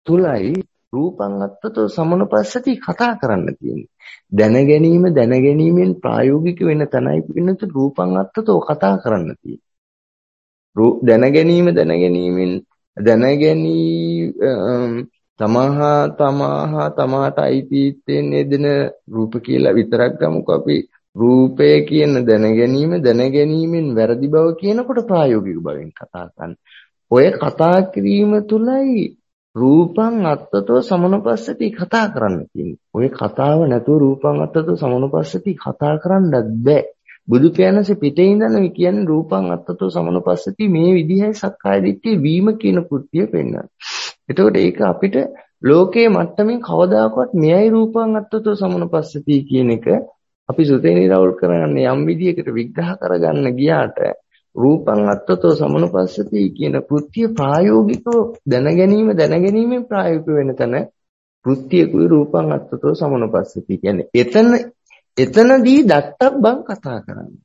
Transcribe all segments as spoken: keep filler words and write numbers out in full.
තුලයි රූපං අත්තතෝ සමනුපස්සති කතා කරන්න තියෙන්නේ. දැන ගැනීම දැන ගැනීමෙන් ප්‍රායෝගික වෙන තැනයි පින්නත රූපං අත්තතෝ කතා කරන්න තියෙන්නේ. රූප දැන ගැනීම දැන ගැනීමෙන් දැන ගැනීම තමහා තමහා තමාට අයිතිත්වයෙන් යෙදෙන රූප කියලා විතරක් ගමුකෝ අපි. රූපය කියන දැන ගැනීම දැන ගැනීමෙන් වැරදි බව කියනකොට ප්‍රායෝගික බවෙන් කතා කරන්න. ඔය කතා කිරීම තුලයි රූපං අත්තතෝ සමනුපස්සති කතා කරන්න තියෙන්නේ. ඔය කතාව නැතුව රූපං අත්තතෝ සමනුපස්සති කතා කරන්නත් බෑ. බුදු පියාණන්සේ පිටේ ඉඳන් කියන්නේ රූපං අත්තතෝ සමනුපස්සති මේ විදිහයි සක්කාය දිට්ඨිය වීම කියන කෘත්‍යය පෙන්වනවා. එතකොට ඒක අපිට ලෝකයේ මට්ටමින් කවදාකවත් මෙයයි රූපං අත්තතෝ සමනුපස්සති කියන එක අපි සුතේ නිරවුල් කරන්නේ යම් විදියකට විග්‍රහ කරගන්න ගියාට රූපං අත්තතෝ සමනුපස්සති කියන කෘත්‍ය ප්‍රායෝගිකව දැන ගැනීම දැන ගැනීමෙන් ප්‍රායෝගික වෙන තැන කෘත්‍යකුයි රූපං අත්තතෝ සමනුපස්සති කියන්නේ. එතන එතනදී දත්තබ්බං කතා කරන්නේ.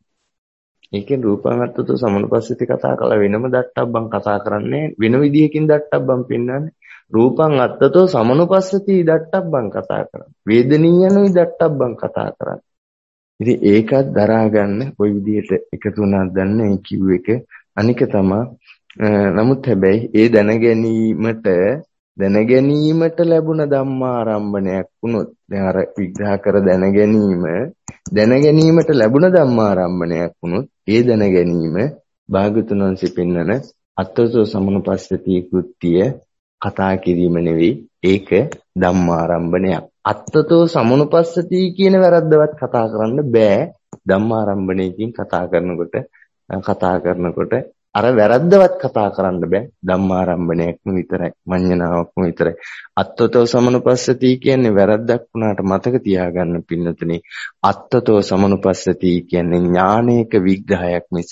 ඒකෙන් රූපං අත්තතෝ සමනුපස්සති කතා කළා වෙනම දත්තබ්බං කතා කරන්නේ වෙන විදියකින් දත්තබ්බං පෙන්වන්නේ. රූපං අත්තතෝ සමනුපස්සති දත්තබ්බං කතා කරන්නේ. වේදනීයනුයි දත්තබ්බං කතා කරන්නේ. ඉතින් ඒකත් දරා ගන්න ওই විදිහට එකතු වුණාද දන්න ඒ කිව් එක අනික තමයි. නමුත් හැබැයි ඒ දැන ගැනීමට දැන ගැනීමට ලැබුණ ධම්මාරම්භණයක් වුණොත් දැන් අර විග්‍රහ කර දැන ගැනීම දැන ගැනීමට ලැබුණ ධම්මාරම්භණයක් වුණොත් ඒ දැන ගැනීම භාගතුන් වහන්සේ පෙන්වන අත්තතෝ සමනුපස්සති කෘත්‍ය කතා කිරීම නෙවෙයි ඒක ධම්මාරම්භණයක්. අත්තතෝ සමනුපස්සති කියන වැරද්දවත් කතා කරන්න බෑ ධම්මාරම්භණයකින් කතා කරනකොට කතා කරනකොට අර වැරද්දවත් කතා කරන්න බෑ ධම්මාරම්භණයක්ම විතරයි මඤ්ඤණාවක්ම විතරයි. අත්තතෝ සමනුපස්සති කියන්නේ වැරද්දක් වුණාට මතක තියාගන්න පින්නතුනේ අත්තතෝ සමනුපස්සති කියන්නේ ඥානයක විග්‍රහයක් මිස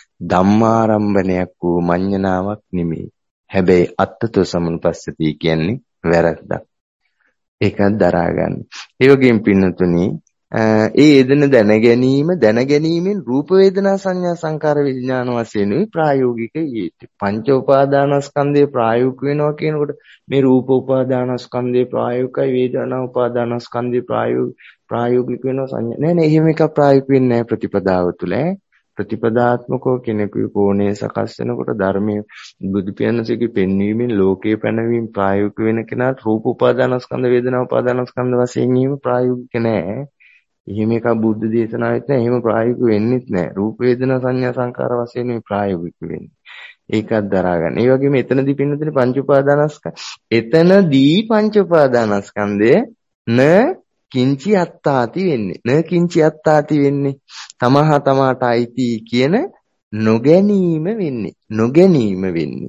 ධම්මාරම්භණයක් වූ මඤ්ඤණාවක් නෙමෙයි. හැබැයි අත්තතෝ සමනුපස්සති කියන්නේ වැරද්දක්. ඒකත් දරා ගන්න. ඒ වගේම පින්නතුනි ඒ යෙදෙන දැන ගැනීම දැන ගැනීමෙන් රූප වේදනා සංඥා සංකාර විඥාන වශයෙන් ප්‍රායෝගික යෙති. පංච උපාදානස්කන්ධේ ප්‍රායෝගික වෙනවා කියනකොට මේ රූප උපාදානස්කන්ධේ ප්‍රායෝගිකයි වේදනා උපාදානස්කන්ධේ ප්‍රායෝගික වෙනවා සංඥා නෑ නෑ එහෙම එකක් ප්‍රායෝගික වෙන්නේ නෑ ප්‍රතිපදාව තුළ. ප්‍රතිපදාත්මකව කෙනෙකුගේ කෝණය සකස් වෙනකොට ධර්මයේ බුදු පියාණන්සේගේ පෙන්වීමෙන් ලෝකේ පැනවීම ප්‍රායෝගික වෙන කෙනාට රූප උපාදානස්කන්ධ වේදනා උපාදානස්කන්ධ වශයෙන් ඊම ප්‍රායෝගික නෑ. එහෙම එකක් බුද්ධ දේශනාවෙත් නෑ. එහෙම ප්‍රායෝගික වෙන්නෙත් නෑ. රූප වේදනා සංඥා සංකාර වශයෙන් මේ ප්‍රායෝගික වෙන්නේ. ඒකත් දරා ගන්න. ඒ වගේම එතනදී පින්නතේ පංච උපාදානස්කන්ධ. එතනදී පංච උපාදානස්කන්ධය න කිංචි අත්තාති වෙන්නේ. න කිංචි අත්තාති වෙන්නේ. තමහ තමාට අයිති කියන නොගැනීම වෙන්නේ. නොගැනීම වෙන්නේ.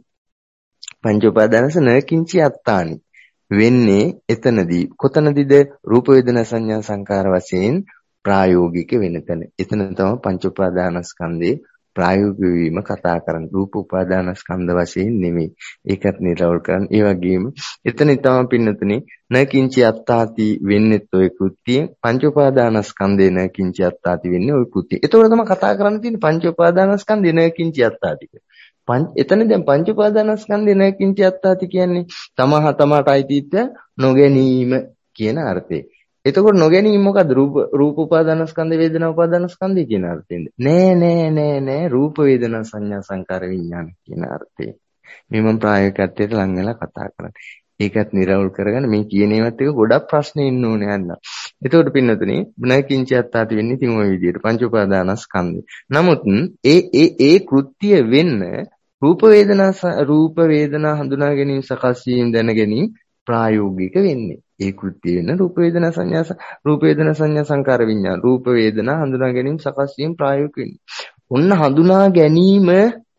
පංච උපාදානස න කිංචි අත්තානි වෙන්නේ එතනදී. කොතනදීද? රූප වේදනා සංඥා සංකාර වශයෙන් ප්‍රායෝගික වෙන තැන. එතන තමයි පංච උපාදානස්කන්ධේ ප්‍රායෝගික වීම කතා කරන්නේ. රූප උපාදානස්කන්ධ වශයෙන් නෙමෙයි. ඒකත් නිරවුල් කරන්න. ඒ වගේම එතන තමයි පින්නතුනේ න කිංචි අත්තාති වෙන්නේත් ඔය කෘත්‍යය. පංච උපාදානස්කන්ධේ න කිංචි අත්තාති වෙන්නේ ඔය කෘත්‍යය. ඒතකොට තමයි කතා කරන්න තියෙන්නේ පංච උපාදානස්කන්ධේ න කිංචි අත්තාති. පංච එතන දැන් පංච උපාදානස්කන්ධේ න කිංචි අත්තාති කියන්නේ තමහ තමාට අයිතිත්වය නොගැනීම කියන අර්ථය. එතකොට නොගැනීම මොකද්ද? රූප රූප උපාදානස්කන්ධ වේදනා උපාදානස්කන්ධය කියන අර්ථයෙන්ද? නෑ නෑ නෑ නෑ රූප වේදනා සංඥා සංකාර විඥාන කියන අර්ථයෙන්. මේ මම ප්‍රායෝගිකත්වයට ලං වෙලා කතා කරන්නේ. ඒකත් නිරවුල් කරගන්න මේ කියන ඒවත් එක ගොඩක් ප්‍රශ්න ඉන්න ඕනේ අන්න. එතකොට පින්නතුනේ බ්නකින්ච අත්තාති වෙන්නේ තින් ওই විදිහට පංච උපාදානස්කන්ධය. නමුත් ඒ ඒ ඒ කෘත්‍ය වෙන්න රූප වේදනා රූප වේදනා හඳුනා ගැනීම සකස් වීම දැන ගැනීම ප්‍රායෝගික වෙන්නේ. ඒ කෘත්‍ය වෙන රූප වේදනා සංඥා රූප වේදනා සංඥා සංකාර විඥාන රූප වේදනා හඳුනා ගැනීම සකස් වීම ප්‍රායෝගික වෙන්නේ. ඔන්න හඳුනා ගැනීම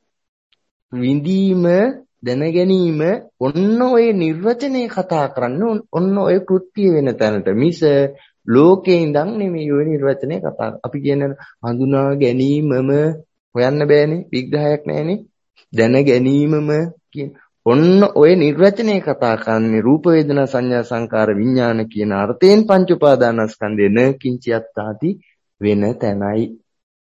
විඳීම දැන ගැනීම ඔන්න ඔය නිර්වචනය කතා කරන්න ඔන්න ඔය කෘත්‍ය වෙන තැනට මිස ලෝකේ ඉඳන් නෙමෙයි ඔය නිර්වචනය කතා. අපි කියන්නේ හඳුනා ගැනීමම හොයන්න බෑනේ විග්‍රහයක් නැහැනේ. දැන ගැනීමම කියන ඔන්න ඔය නිර්වචනය කතා කරන්නේ රූප වේදනා සංඥා සංකාර විඥාන කියන අර්ථයෙන් පංච උපාදානස්කන්ධේ න කිංචි අත්තාති වෙන තැනයි.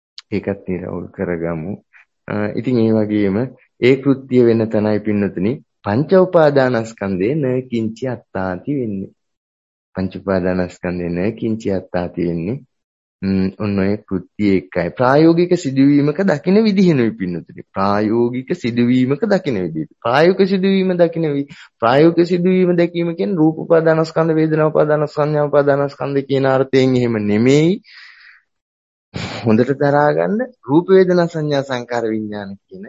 ඒකත් නිරවුල් කරගමු. ඉතින් ඒ වගේම ඒ කෘත්‍ය වෙන තැනයි පින්නතුනි පංච උපාදානස්කන්ධේ න කිංචි අත්තාති වෙන්නේ. පංච උපාදානස්කන්ධේ න කිංචි අත්තාති වෙන්නේ. ඔන්න ඔය කෘත්‍ය එකයි. ප්‍රායෝගික සිදුවීමක දකින විදිහනුයි පින්නතුනි. ප්‍රායෝගික සිදුවීමක දකින විදිහ. ප්‍රායෝගික සිදුවීම දකින ප්‍රායෝගික සිදුවීම දැකීම කියන්නේ රූප උපාදානස්කන්ධ, වේදනා උපාදානස්කන්ධ, සංඥා උපාදානස්කන්ධ කියන අර්ථයෙන් එහෙම නෙමෙයි. හොඳට දරා ගන්න රූප වේදනා සංඥා සංකාර විඥාන කියන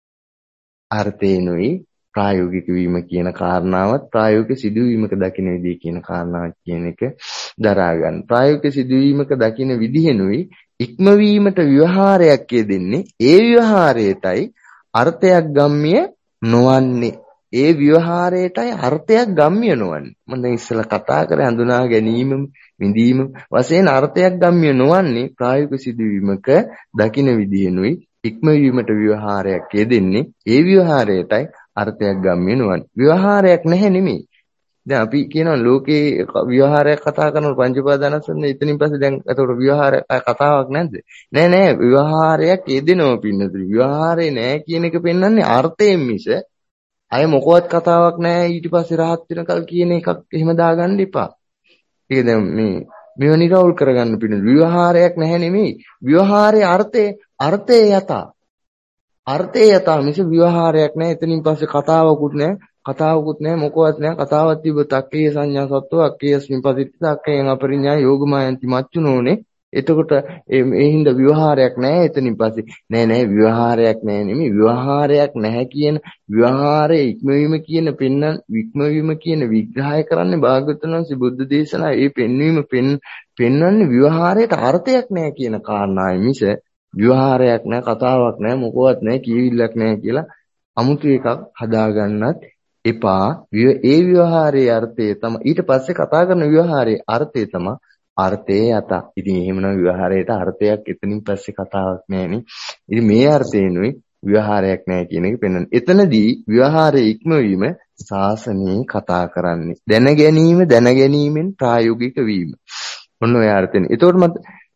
අර්ථේනුයි ප්‍රායෝගික වීම කියන කාරණාවත් ප්‍රායෝගික සිදුවීමක දකින විදිහ කියන කාරණාවත් කියන එක දරා ගන්න. ප්‍රායෝගික සිදුවීමක දකින විදිහෙනුයි ඉක්මවීමට ව්‍යවහාරයක් යෙදෙන්නේ. ඒ ව්‍යවහාරයටයි අර්ථයක් ගම්ම්‍ය නොවන්නේ. ඒ ව්‍යවහාරයටයි අර්ථයක් ගම්ම්‍ය නොවන්නේ. මම දැන් ඉස්සෙල්ලා කතා කරේ හඳුනා ගැනීම, විඳීම වශයෙන් අර්ථයක් ගම්ම්‍ය නොවන්නේ ප්‍රායෝගික සිදුවීමක දකින විදිහෙනුයි ඉක්මවීමට ව්‍යවහාරයක් යෙදෙන්නේ. ඒ ව්‍යවහාරයටයි අර්ථයක් ගම්ම්‍ය නොවන්නේ. ව්‍යවහාරයක් නැහැ නෙමෙයි. දැන් අපි කියනවා ලෝකේ ව්‍යවහාරයක් කතා කරනකොට පංච උපාදානස්කන්ධ එතනින් පස්සේ දැන් ඒතකොට ව්‍යවහාර කතාවක් නැද්ද? නෑ නෑ ව්‍යවහාරයක් යෙදෙනවා පින්නතුනි. ව්‍යවහාරේ නෑ කියන එක පෙන්වන්නේ අර්ථයෙන් මිස අය මොකවත් කතාවක් නෑ ඊට පස්සේ rahat වෙනකල් කියන එකක් එහෙම දාගන්න එපා. ඒක දැන් මේ මේව නිරවුල් කරගන්න පින්නතුනි. ව්‍යවහාරයක් නැහැ නෙමෙයි. ව්‍යවහාරයේ අර්ථය අර්ථය යතා. අර්ථය යතා මිස ව්‍යවහාරයක් නැහැ. එතනින් පස්සේ කතාවකුත් නැහැ. කතාවකුත් නැහැ මොකවත් නැහැ. කතාවක් තිබ්බොත් අක්කේ සංඥා සත්ව අක්කේස්මින් පදිත්ත අක්කේයන් අපරිඥා යෝගමායන්ති මච්චුනෝනේ. එතකොට මේ හින්දා ව්‍යවහාරයක් නැහැ. එතනින් පස්සේ නෑ නෑ ව්‍යවහාරයක් නැහැ නෙමෙයි. ව්‍යවහාරයක් නැහැ කියන ව්‍යවහාරයේ ඉක්මවීම කියන පෙන්නන් ඉක්මවීම කියන විග්‍රහය කරන්නේ භාග්‍යවතුන් වහන්සේ බුද්ධ දේශනා ඒ පෙන්වීම පෙන්වන්නේ ව්‍යවහාරයට අර්ථයක් නැහැ කියන කාරණාවයි මිස ව්‍යවහාරයක් නැහැ කතාවක් නැහැ මොකවත් නැහැ කියවිල්ලක් නැහැ කියලා අමුතු එකක් හදාගන්නත් එපා. ඒ ව්‍යවහාරයේ අර්ථය තමයි ඊට පස්සේ කතා කරන ව්‍යවහාරයේ අර්ථය තමයි අර්ථයේ යත. ඉතින් එහෙමනම් ව්‍යවහාරයට අර්ථයක් එතනින් පස්සේ කතාවක් නැහැනේ. ඉතින් මේ අර්ථයෙන්ුයි ව්‍යවහාරයක් නැහැ කියන එක පෙන්වන්නේ. එතනදී ව්‍යවහාරයේ ඉක්මවීම ශාසනයේ කතා කරන්නේ. දැන ගැනීම දැන ගැනීමෙන් ප්‍රායෝගික වීම. ඔන්න ඔය අර්ථයෙන්. එතකොට මත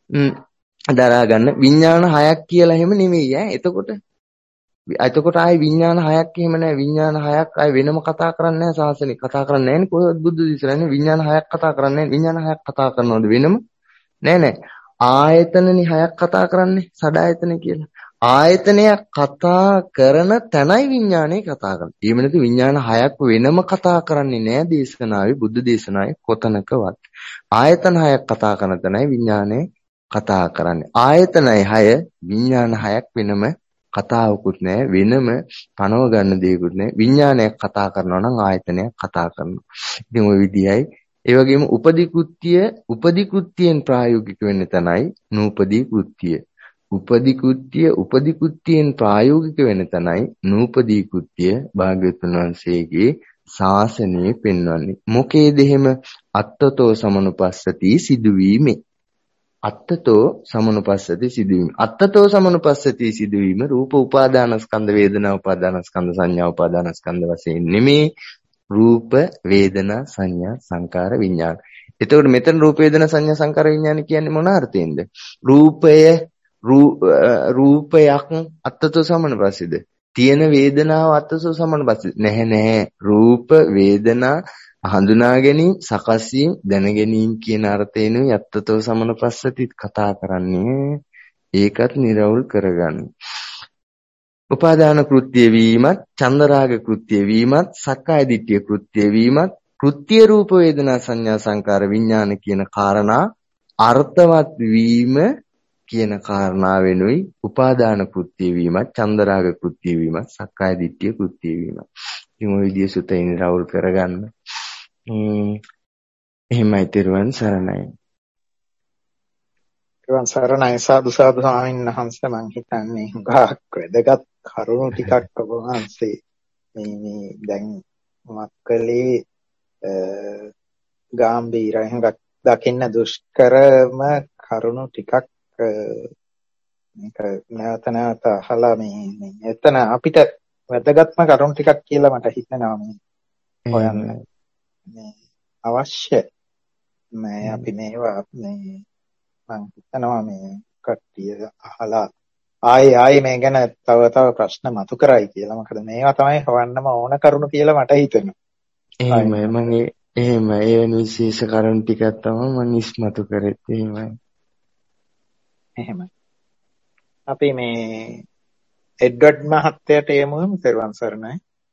දරා ගන්න විඥාන හයක් කියලා එහෙම නෙමෙයි ඈ. එතකොට එතකොට ආයි විඥාන හයක් එහෙම නැහැ. විඥාන හයක් ආයි වෙනම කතා කරන්නේ නැහැ සාසනෙ. කතා කරන්නේ නැහැනේ කොහොමද බුද්ධ දේශනානේ විඥාන හයක් කතා කරන්නේ නැහැ. විඥාන හයක් කතා කරනවද වෙනම? නෑ නෑ. ආයතනනේ හයක් කතා කරන්නේ සඩායතන කියලා. ආයතනයක් කතා කරන තැනයි විඥානේ කතා කරන්නේ. ඒ වෙනතු විඥාන හයක් වෙනම කතා කරන්නේ නැහැ දේශනාවේ බුද්ධ දේශනාවේ කොතනකවත්. ආයතන හයක් කතා කරන තැනයි විඥානේ කතා කරන්නේ. ආයතනයි හය විඥාන හයක් වෙනම කතාවකුත් නැහැ වෙනම පනව ගන්න දෙයක්වත් නැහැ. විඥානයක් කතා කරනවා නම් ආයතනයක් කතා කරනවා. ඉතින් ওই විදියයි. ඒ වගේම උපදී කෘත්‍ය උපදී කෘත්‍යයෙන් ප්‍රායෝගික වෙන්න තැනයි නූපදී කෘත්‍ය. උපදී කෘත්‍ය උපදී කෘත්‍යයෙන් ප්‍රායෝගික වෙන්න තැනයි නූපදී කෘත්‍ය භාග්‍යවතුන් වහන්සේගේ ශාසනයේ පෙන්වන්නේ. මොකේද එහෙම අත්තතෝ සමනුපස්සති සිදුවීමේ අත්තතෝ සමනුපස්සති සිදුවීම. අත්තතෝ සමනුපස්සති සිදුවීම රූප උපාදානස්කන්ධ වේදනා උපාදානස්කන්ධ සංඥා උපාදානස්කන්ධ වශයෙන් නෙමේ. රූප වේදනා සංඥා සංකාර විඥාන. එතකොට මෙතන රූප වේදනා සංඥා සංකාර විඥාන කියන්නේ මොන අර්ථයෙන්ද? රූපය රූපයක් අත්තතෝ සමනුපස්සිද? තියෙන වේදනාව අත්තතෝ සමනුපස්සිද? නැහැ නැහැ. රූප වේදනා හඳුනා ගැනීම සකස් වීම දැන ගැනීම කියන අර්ථයෙන්ුයි අත්තතෝ සමනුපස්සති කතා කරන්නේ. ඒකත් නිරවුල් කරගන්න. උපාදාන කෘත්‍ය වීමත් චන්දරාග කෘත්‍ය වීමත් සක්කාය දිට්ඨිය කෘත්‍ය වීමත් කෘත්‍ය රූප වේදනා සංඥා සංකාර විඥාන කියන කාරණා අර්ථවත් වීම කියන කාරණා වෙනුයි උපාදාන කෘත්‍ය වීමත් චන්දරාග කෘත්‍ය වීමත් සක්කාය දිට්ඨිය කෘත්‍ය වීමත්. ඉතින් ওই විදිය සුතේ නිරවුල් කරගන්න. ම්ම් එහෙමයි තෙරුවන් සරණයි. තෙරුවන් සරණයි සාදු සාදු ස්වාමීන් වහන්සේ මං හිතන්නේ හුඟක් වැදගත් කරුණු ටිකක් ඔබ වහන්සේ මේ මේ දැන් මක්කලේ ගාම්භීරයි හුඟක් දකින්න දුෂ්කරම කරුණු ටිකක් මේක නැවත නැවත අහලා මේ එතන අපිට වැදගත්ම කරුණු ටිකක් කියලා මට හිතෙනවා මේ හොයන්න මේ අවශ්‍ය මේ අපි මේවා මේ මම හිතනවා මේ කට්ටිය අහලා ආයි ආයි මේ ගැන තව තව ප්‍රශ්න මතු කරයි කියලා. මොකද මේවා තමයි හොයන්නම ඕන කරුණු කියලා මට හිතෙනවා. එහෙමයි මම එහෙම ඒ වෙන විශේෂ කරුණු ටිකක් තමයි මම ඉස්මතු කරේ. එහෙමයි. එහෙමයි. අපි මේ එඩ්වඩ් මහත්තයාට යමු තෙරුවන් සරණයි.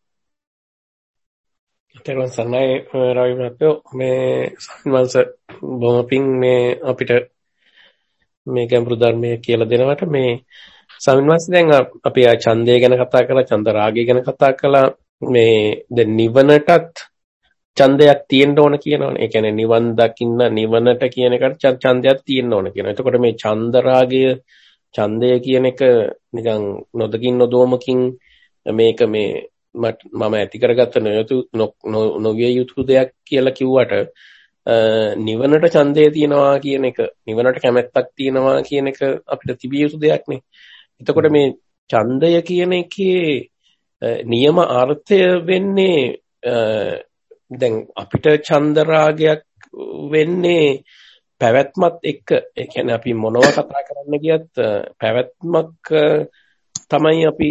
තෙරුවන් සරණයි රවි මහත්තයෝ. මේ සම්මාස බොහොම පිං මේ අපිට මේ ගැඹුරු ධර්මයේ කියලා දෙනවට මේ සම්මාස දැන් අපි ආ ඡන්දය ගැන කතා කරලා ඡන්ද රාගය ගැන කතා කළා. මේ දැන් නිවනටත් ඡන්දයක් තියෙන්න ඕන කියනවනේ. ඒ කියන්නේ නිවන් දකින්න නිවනට කියන එකට ඡන්දයක් තියෙන්න ඕන කියනවා. එතකොට මේ ඡන්ද රාගය ඡන්දය කියන එක නිකන් නොදකින් නොදොමකින් මේක මේ මම ඇති කරගත්ත නොයුතු නොවිය යුතු දෙයක් කියලා කිව්වට නිවනට ඡන්දය තියනවා කියන එක නිවනට කැමැත්තක් තියනවා කියන එක අපිට තිබිය යුතු දෙයක් නේ. එතකොට මේ ඡන්දය කියන එකේ නියම අර්ථය වෙන්නේ දැන් අපිට ඡන්ද රාගයක් වෙන්නේ පැවැත්මත් එක්ක. ඒ කියන්නේ අපි මොනවා කතා කරන්න ගියත් පැවැත්මක් තමයි අපි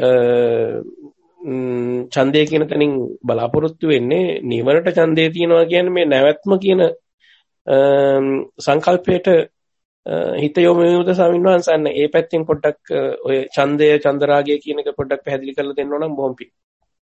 ඡන්දය කියන තැනින් බලාපොරොත්තු වෙන්නේ. නිවනට ඡන්දය තියනවා කියන්නේ මේ නැවැත්ම කියන සංකල්පයට හිත යොමු වෙනද සමින්වහන්සන්න. ඒ පැත්තෙන් පොඩ්ඩක් ඔය ඡන්දය චන්දරාගය කියන එක පොඩ්ඩක් පැහැදිලි කරලා දෙන්න ඕන නම් බොහොම පිං.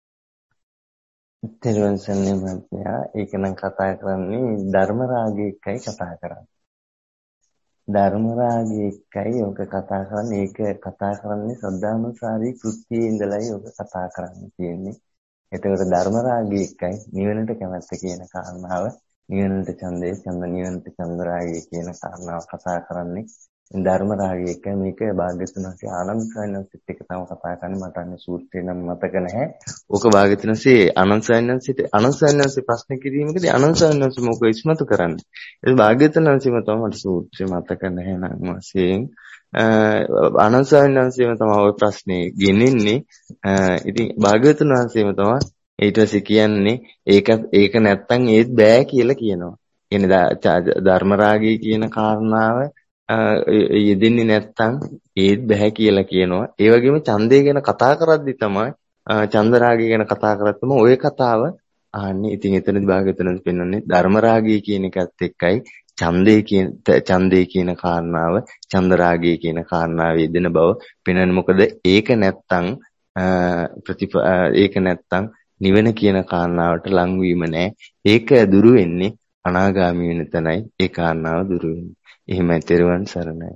තෙරුවන් සරණයි මහත්තයා. ඒක නම් කතා කරන්නේ ධර්ම රාගය එකයි කතා කරන්නේ. ධර්ම රාගය එකයි ඔක කතා කරන්නේ. ඒක කතා කරන්නේ සද්ධානුසාරී කෘත්‍යයේ ඉඳලායි ඔක කතා කරන්න තියෙන්නේ. එතකොට ධර්ම රාගය එකයි නිවනට කැමැත්ත කියන කාරණාව, නිවනට ඡන්දය, ඡන්ද නිවනට ඡන්ද රාගය කියන කාරණාව කතා කරන්නේ. ධර්ම රාගය එක මේක භාග්‍යවතුන් වහන්සේ ආනන්ද සයන්සිට එක තම කතා කරන්නේ. මට අන්නේ සූත්‍රේ නම් මතක නැහැ. ඕක භාග්‍යවතුන් වහන්සේ ආනන්ද සයන්සිට ආනන්ද සයන්සිට ප්‍රශ්න කිරීමකදී ආනන්ද සයන්සිට මොකද ඉස්මතු කරන්නේ. ඒ භාග්‍යවතුන් වහන්සේම තමයි මට සූත්‍රේ මතක නැහැ නම් වශයෙන් ආනන්ද සයන්සිටම තමයි ওই ප්‍රශ්නේ ගෙනින්නේ. ඉතින් භාග්‍යවතුන් වහන්සේම තමයි ඊට පස්සේ කියන්නේ ඒක ඒක නැත්තම් ඒත් බෑ කියලා කියනවා. කියන්නේ ධර්ම රාගය කියන කාරණාව යෙදෙන්නේ නැත්තම් ඒත් බෑ කියලා කියනවා. ඒ වගේම ඡන්දය ගැන කතා කරද්දි තමයි ඡන්ද රාගය ගැන කතා කරද්දිම ওই කතාව අහන්නේ. ඉතින් එතනදී භාග්‍යවතුන් පෙන්වන්නේ ධර්ම රාගය කියන එකත් එක්කයි ඡන්දය කියන ඡන්දය කියන කාරණාව, ඡන්ද රාගය කියන කාරණාව යෙදෙන බව පෙන්වන්නේ. මොකද ඒක නැත්තම් ප්‍රතිප ඒක නැත්තම් නිවන කියන කාරණාවට ලංවීම නෑ. ඒක දුරු වෙන්නේ අනාගාමී වෙන තැනයි ඒ කාරණාව දුරු වෙන්නේ. එහෙමයි. තෙරුවන් සරණයි.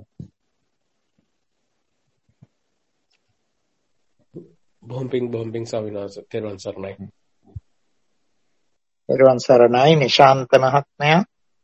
බොහොම පිං බොහොම පිං සවිනාස. තෙරුවන් සරණයි. තෙරුවන් සරණයි නිශාන්ත මහත්මයා.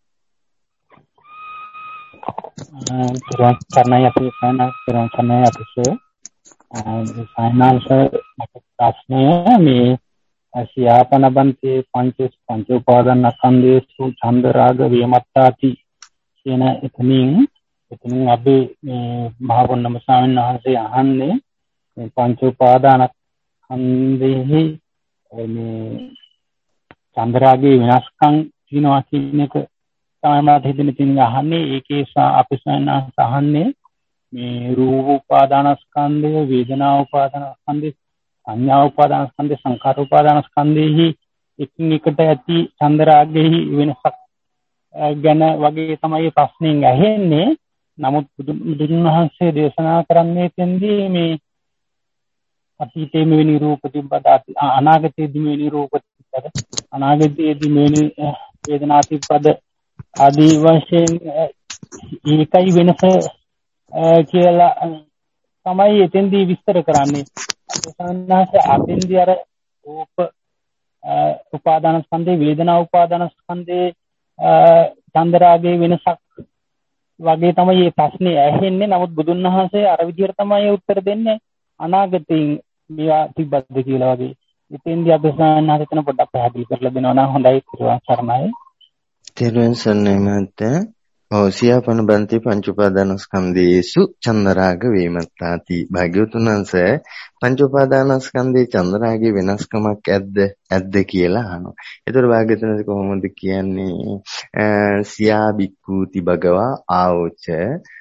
තෙරුවන් සරණයි අපි සයන්ස් තෙරුවන් සරණයි අපිට සයන්ස් ප්‍රශ්නය මේ සියාපන බන්තේ පංච පංච උපාදානස්කන්ධේසු ඡන්ද රාග විමත්තාති කියන එතනින් එතනින් අපි මේ මහා වොන්නම ස්වාමීන් වහන්සේ අහන්නේ මේ පංච උපාදානස්කන්ධෙහි මේ ඡන්ද රාගයේ විනාශකම් කියනවා කියන එක තමයි මට හිතෙන තියෙන අහන්නේ. ඒකේ අපි ස්වාමීන් අහන්නේ මේ රූප උපාදානස්කන්ධය, වේදනා උපාදානස්කන්ධය, සංඥා උපාදානස්කන්ධය, සංඛාර උපාදානස්කන්ධෙහි එකින් එකට ඇති ඡන්ද රාගයේ වෙනසක් ගැන වගේ තමයි ප්‍රශ්نين ඇහෙන්නේ. නමුත් බුදුන් වහන්සේ දේශනා කරන්නේ තෙන්දී මේ අතීතයේ මෙවැනි රූප තිබ්බද, අනාගතයේදී මෙවැනි රූප තිබ්බද, අනාගතයේදී මෙවැනි වේදනා තිබ්බද ආදී වශයෙන් ඒකයි වෙනස කියලා තමයි එතෙන්දී විස්තර කරන්නේ. සාමාන්‍යයෙන් අතෙන්දී අර රූප උපාදානස්කන්ධේ, වේදනා උපාදානස්කන්ධේ ඡන්ද රාගයේ වෙනසක් වගේ තමයි මේ ප්‍රශ්නේ ඇහෙන්නේ. නමුත් බුදුන් වහන්සේ අර විදිහට තමයි උත්තර දෙන්නේ අනාගතයෙන් මේවා තිබ්බද කියලා වගේ. ඉතින්දී අපි සාමාන්‍යයෙන් හිතන පොඩ්ඩක් පැහැදිලි කරලා දෙනවා නම් හොඳයි. තෙරුවන් සරණයි. තෙරුවන් සරණයි මහත්තයා. ඔව් සියාපන බන්ති පංච උපාදානස්කන්ධේසු ඡන්ද රාග වේමත්තාති. භාග්‍යවතුන් වහන්සේ පංච උපාදානස්කන්ධේ ඡන්ද රාගයේ වෙනස්කමක් ඇද්ද ඇද්ද කියලා අහනවා. ඒතර භාග්‍යවතුන් වහන්සේ කොහොමද කියන්නේ? සියා බික්කූති භගවා ආවෝච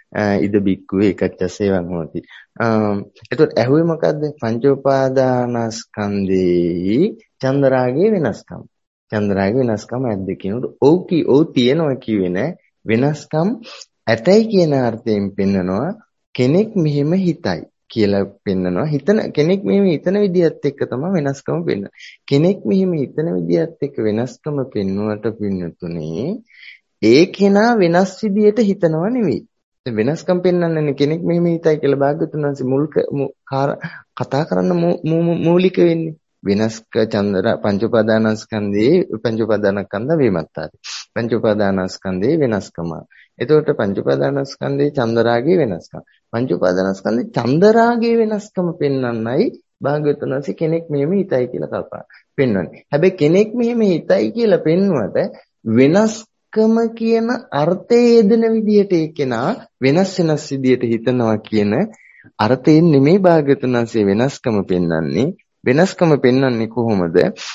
ඉද බික්කුව එකච්චසේවං හොති. එතකොට ඇහුවේ මොකද්ද? පංච උපාදානස්කන්ධේ චන්දරාගයේ වෙනස්කම්. චන්දරාගයේ වෙනස්කම ඇද්ද කියනකොට ඔව් කි ඔව් තියෙනවා කියුවේ නෑ. වෙනස්කම් ඇතයි කියන අර්ථයෙන් පෙන්නනවා කෙනෙක් මෙහෙම හිතයි කියලා පෙන්නනවා. හිතන කෙනෙක් මෙහෙම හිතන විදිහත් එක්ක තමයි වෙනස්කම පෙන්වන්නේ. කෙනෙක් මෙහෙම හිතන විදිහත් එක්ක වෙනස්කම පෙන්වුවට පින්නතුනේ ඒ කෙනා වෙනස් විදිහට හිතනවා නෙවෙයි. වෙනස්කම් පෙන්වන්නේ කෙනෙක් මෙහෙම හිතයි කියලා භාග්‍යවතුන් වහන්සේ මුල් කතා කරන්න මූලික වෙන්නේ. වෙනස්ක චන්දර පංච උපාදානස්කන්ධේ පංච උපාදානස්කන්ධ වේමත්තාති. පංච උපාදානස්කන්ධේ වෙනස්කම. එතකොට පංච උපාදානස්කන්ධේ චන්දරාගයේ වෙනස්කම. පංච උපාදානස්කන්ධේ චන්දරාගයේ වෙනස්කම පෙන්වන්නයි භාග්‍යවතුන් වහන්සේ කෙනෙක් මෙහෙම හිතයි කියලා කල්පනා පෙන්වන්නේ. හැබැයි කෙනෙක් මෙහෙම හිතයි කියලා පෙන්වුවට වෙනස්කම කියන අර්ථයේ යෙදෙන විදිහට ඒ කෙනා වෙනස් වෙනස් විදිහට හිතනවා කියන අර්ථයෙන් නෙමෙයි භාග්‍යවතුන් වහන්සේ වෙනස්කම පෙන්වන්නේ. වෙනස්කම පෙන්වන්නේ කොහොමද?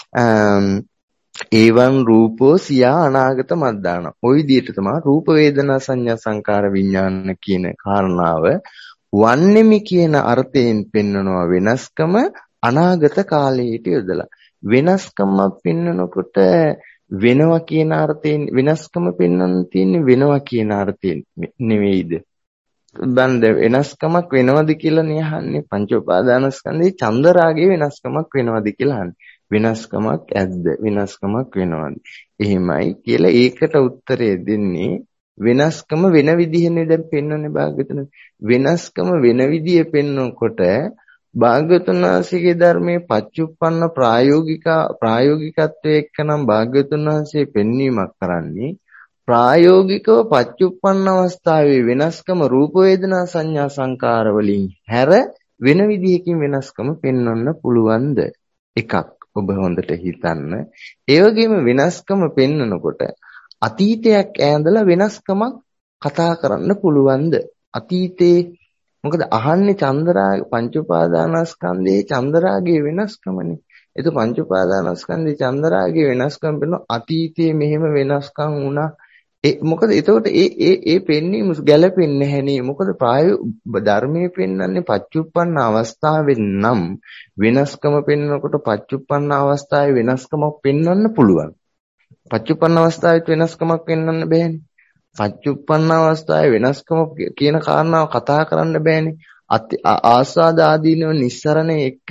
ඒවන් රූපෝ සියා අනාගත මද්දාන. ওই විදිහට තමයි රූප වේදනා සංඥා සංකාර විඥාන කියන කාරණාව වන්නේමි කියන අර්ථයෙන් පෙන්වනවා වෙනස්කම අනාගත කාලයට යොදලා. වෙනස්කම පෙන්වනකොට වෙනවා කියන අර්ථයෙන් වෙනස්කම පෙන්වන්න තියෙන්නේ වෙනවා කියන අර්ථයෙන් නෙවෙයිද? බන්ද වෙනස්කමක් වෙනවද කියලා නේ අහන්නේ. පංච උපාදානස්කන්ධේ චන්දරාගයේ වෙනස්කමක් වෙනවද කියලා අහන්නේ. වෙනස්කමක් ඇද්ද? වෙනස්කමක් වෙනවද? එහෙමයි කියලා ඒකට උත්තරය දෙන්නේ වෙනස්කම වෙන විදිහනේ දැන් පෙන්වන්නේ භාග්‍යවතුන්. වෙනස්කම වෙන විදිහ පෙන්වනකොට භාග්‍යවතුන් වහන්සේගේ ධර්මයේ පච්චුප්පන්න ප්‍රායෝගික ප්‍රායෝගිකත්වයේ එක්කනම් භාග්‍යවතුන් වහන්සේ පෙන්වීමක් කරන්නේ ප්‍රායෝගිකව පච්චුප්පන්න අවස්ථාවේ වෙනස්කම රූප වේදනා සංඥා සංකාර වලින් හැර වෙන විදිහකින් වෙනස්කම පෙන්වන්න පුළුවන්ද? එකක් ඔබ හොඳට හිතන්න. ඒ වගේම වෙනස්කම පෙන්වනකොට අතීතයක් ඈඳලා වෙනස්කමක් කතා කරන්න පුළුවන්ද? අතීතේ මොකද අහන්නේ චන්දරාග පංච උපාදානස්කන්ධයේ චන්දරාගයේ වෙනස්කමනේ. ඒක පංච උපාදානස්කන්ධයේ චන්දරාගයේ වෙනස්කම් වෙන අතීතයේ මෙහෙම වෙනස්කම් වුණා. ඒ මොකද එතකොට ඒ ඒ ඒ පෙන්වීම ගැලපෙන්නේ නැහැ නේ. මොකද ප්‍රායෝගික ධර්මයේ පෙන්වන්නේ පච්චුප්පන්න අවස්ථාවෙන් නම් වෙනස්කම පෙන්වනකොට පච්චුප්පන්න අවස්ථාවේ වෙනස්කමක් පෙන්වන්න පුළුවන්. පච්චුප්පන්න අවස්ථාවෙත් වෙනස්කමක් පෙන්වන්න බෑනේ. පච්චුප්පන්න අවස්ථාවේ වෙනස්කම කියන කාරණාව කතා කරන්න බෑනේ. ආස්වාද ආදීනව නිස්සරණය එක්ක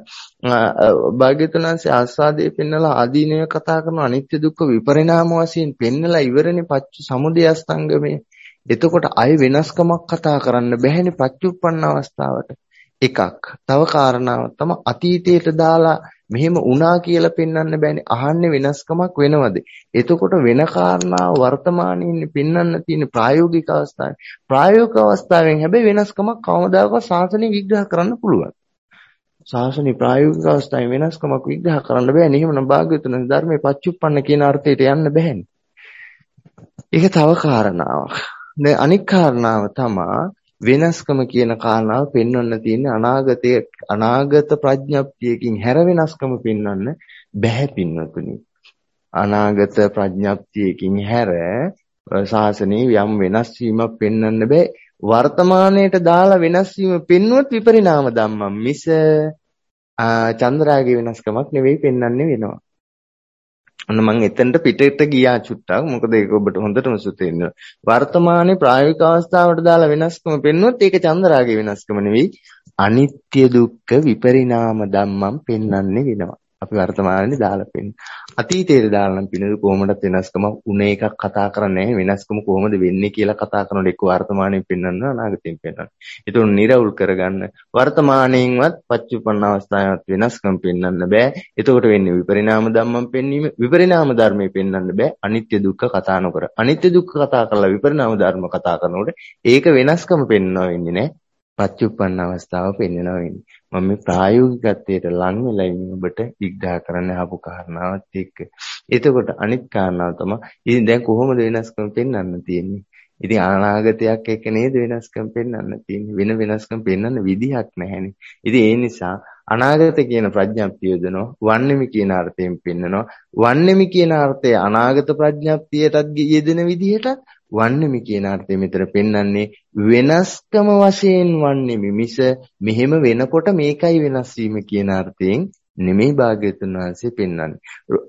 භාග්‍යවතුන් වහන්සේ ආස්වාදයේ පෙන්නලා ආදීනව කතා කරන අනිත්‍ය දුක්ඛ විපරිණාම වශයෙන් පෙන්නලා ඉවරනේ පච්චු සමුදය අස්තංගමේ. එතකොට අය වෙනස්කමක් කතා කරන්න බැහැනේ පච්චුප්පන්න අවස්ථාවට. එකක්. තව කාරණාවක් තමයි අතීතයට දාලා මෙහෙම වුණා කියලා පෙන්වන්න බෑනේ. අහන්නේ වෙනස්කමක් වෙනවද? එතකොට වෙන කාරණාව වර්තමානයේ පෙන්වන්න තියෙන ප්‍රායෝගික අවස්ථාවේ. ප්‍රායෝගික අවස්ථාවෙන් හැබැයි වෙනස්කමක් කවදාකවත් සාසනෙ විග්‍රහ කරන්න පුළුවන්. සාසනෙ ප්‍රායෝගික අවස්ථාවේ වෙනස්කමක් විග්‍රහ කරන්න බෑනේ. එහෙමනම් භාග්‍යවතුන් ධර්මයේ පච්චුප්පන්න කියන අර්ථයට යන්න බෑනේ. ඒක තව කාරණාවක්. දැන් අනික් කාරණාව තමයි වෙනස්කම කියන කාරණාව පෙන්වන්න තියෙන්නේ අනාගතයේ අනාගත ප්‍රඥප්තියකින් හැර වෙනස්කම පෙන්වන්න බැහැ පින්වතුනි. අනාගත ප්‍රඥප්තියකින් හැර ශාසනයේ යම් වෙනස් වීමක් පෙන්වන්න බෑ. වර්තමානයේට දාලා වෙනස් වීම පෙන්වුවොත් විපරිණාම ධම්මම් මිස චන්ද්‍රාගේ වෙනස්කමක් නෙවෙයි පෙන්වන්නේ වෙනවා. අන්න මම එතනට පිටට ගියා චුට්ටක්. මොකද ඒක ඔබට හොඳටම සුතේන්න. වර්තමානයේ ප්‍රායෝගික අවස්ථාවට දාලා වෙනස්කම පෙන්වුවොත් ඒක චන්ද්‍රාගේ වෙනස්කම නෙවෙයි. අනිත්‍ය දුක්ඛ විපරිණාම ධම්මම් පෙන්වන්නේ වෙනවා. අපි වර්තමානයේ දාලා පෙන්න. අතීතයේ දාලා නම් පිනු කොහොමදත් වෙනස්කම උනේ එකක් කතා කරන්නේ නැහැ. වෙනස්කම කොහොමද වෙන්නේ කියලා කතා කරනකොට එක්ක වර්තමානයෙන් පෙන්වන්න අනාගතයෙන් පෙන්වන්න. ඒක නිරවුල් කරගන්න. වර්තමානයෙන්වත් පච්චුපන්න අවස්ථාවවත් වෙනස්කම් පෙන්වන්න බෑ. එතකොට වෙන්නේ විපරිණාම ධම්මම් පෙන්වීම. විපරිණාම ධර්මයේ පෙන්වන්න බෑ. අනිත්‍ය දුක්ඛ කතා නොකර. අනිත්‍ය දුක්ඛ කතා කරලා විපරිණාම ධර්ම කතා කරනකොට ඒක වෙනස්කම පෙන්වනවා වෙන්නේ නැහැ. පච්චුප්පන්න අවස්ථාව පෙන්වනවා වෙන්නේ. මම මේ ප්‍රායෝගිකත්වයට ලං වෙලා ඉන්නේ ඔබට විග්‍රහ කරන්න ආපු කාරණාවත් එක්ක. එතකොට අනිත් කාරණාව තමයි ඉතින් දැන් කොහොමද වෙනස්කම් පෙන්වන්න තියෙන්නේ? ඉතින් අනාගතයක් එක්ක නේද වෙනස්කම් පෙන්වන්න තියෙන්නේ. වෙන වෙනස්කම් පෙන්වන්න විදිහක් නැහැනේ. ඉතින් ඒ නිසා අනාගත කියන ප්‍රඥාප්තිය යොදනවා. වන්නේමි කියන අර්ථයෙන් පෙන්නනවා. වන්නේමි කියන අර්ථය අනාගත ප්‍රඥාප්තියටත් යෙදෙන විදිහට වන්නේමි කියන අර්ථය මෙතන පෙන්වන්නේ වෙනස්කම වශයෙන් වන්නේමි මිස මෙහෙම වෙනකොට මේකයි වෙනස් වීම කියන අර්ථයෙන් නෙමෙයි භාග්‍යවතුන් වහන්සේ පෙන්වන්නේ.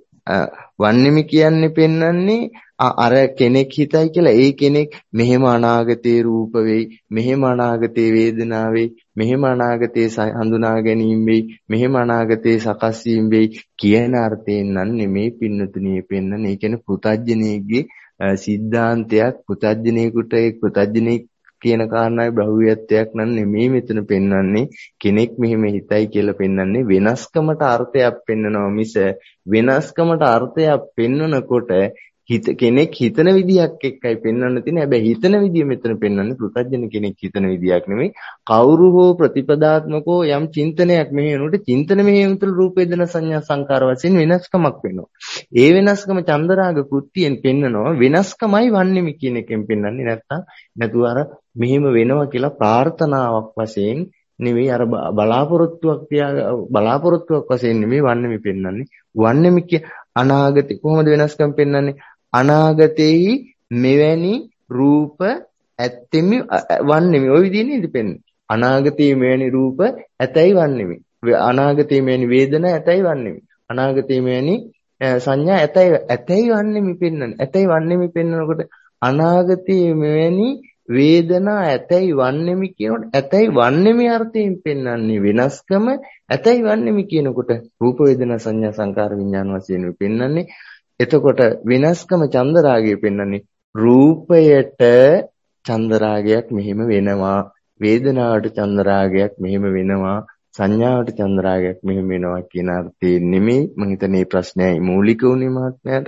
වන්නේමි කියන්නේ පෙන්වන්නේ අර කෙනෙක් හිතයි කියලා ඒ කෙනෙක් මෙහෙම අනාගතේ රූප වෙයි, මෙහෙම අනාගතේ වේදනා වෙයි, මෙහෙම අනාගතේ හඳුනා ගැනීම වෙයි, මෙහෙම අනාගතේ සකස් වීම වෙයි කියන අර්ථයෙන් නම් නෙමෙයි පින්නතුණිය පෙන්වන්නේ. ඒ කියන්නේ පුතඥයෙක්ගේ සිද්ධාන්තයක් පුතඥයෙකුට ඒ පුතඥයෙක් කියන කාරණාවේ බහුවියත්වයක් නම් නෙමෙයි මෙතන පෙන්වන්නේ. කෙනෙක් මෙහෙම හිතයි කියලා පෙන්වන්නේ වෙනස්කමට අර්ථයක් පෙන්වනවා මිස වෙනස්කමට අර්ථයක් පෙන්වනකොට හිත කෙනෙක් හිතන විදියක් එක්කයි පෙන්වන්න තියෙන්නේ. හැබැයි හිතන විදිය මෙතන පෙන්වන්නේ පුතඥ කෙනෙක් හිතන විදියක් නෙමෙයි. කවුරු හෝ ප්‍රතිපදාත්මකෝ යම් චින්තනයක් මෙහෙනුට චින්තන මෙහෙයුම් තුළ රූප වේදනා සංඥා සංකාර වශයෙන් වෙනස්කමක් වෙනවා. ඒ වෙනස්කම චන්දරාග කෘත්‍යයෙන් පෙන්නනවා. වෙනස්කමයි වන්නේමි කියන එකෙන් පෙන්වන්නේ නැත්තම් නැතුව අර මෙහෙම වෙනවා කියලා ප්‍රාර්ථනාවක් වශයෙන් නෙවෙයි අර බලාපොරොත්තුවක් තියා බලාපොරොත්තුවක් වශයෙන් නෙමෙයි වන්නේමි පෙන්වන්නේ. වන්නේමි කිය අනාගතේ කොහොමද වෙනස්කම් පෙන්වන්නේ? අනාගතේහි මෙවැනි රූප ඇත්තෙමි වන්නේමි. ওই විදිහේ නේද පෙන්වන්නේ. අනාගතේ මෙවැනි රූප ඇතයි වන්නේමි. අනාගතේ මෙවැනි වේදනා ඇතයි වන්නේමි. අනාගතේ මෙවැනි සංඥා ඇතයි ඇතයි වන්නේමි පෙන්වන්නේ. ඇතයි වන්නේමි පෙන්වනකොට අනාගතේ මෙවැනි වේදනා ඇතයි වන්නේමි කියනකොට ඇතයි වන්නේමි අර්ථයෙන් පෙන්වන්නේ වෙනස්කම. ඇතයි වන්නේමි කියනකොට රූප වේදනා සංඥා සංකාර විඥාන වශයෙන් පෙන්වන්නේ. එතකොට වෙනස්කම චන්දරාගය පෙන්වන්නේ රූපයට චන්දරාගයක් මෙහෙම වෙනවා, වේදනාවට චන්දරාගයක් මෙහෙම වෙනවා, සංඥාවට චන්දරාගයක් මෙහෙම වෙනවා කියන අර්ථයෙන් නෙමෙයි. මම හිතන්නේ මේ ප්‍රශ්නයයි මූලික උනේ මහත්මයාට.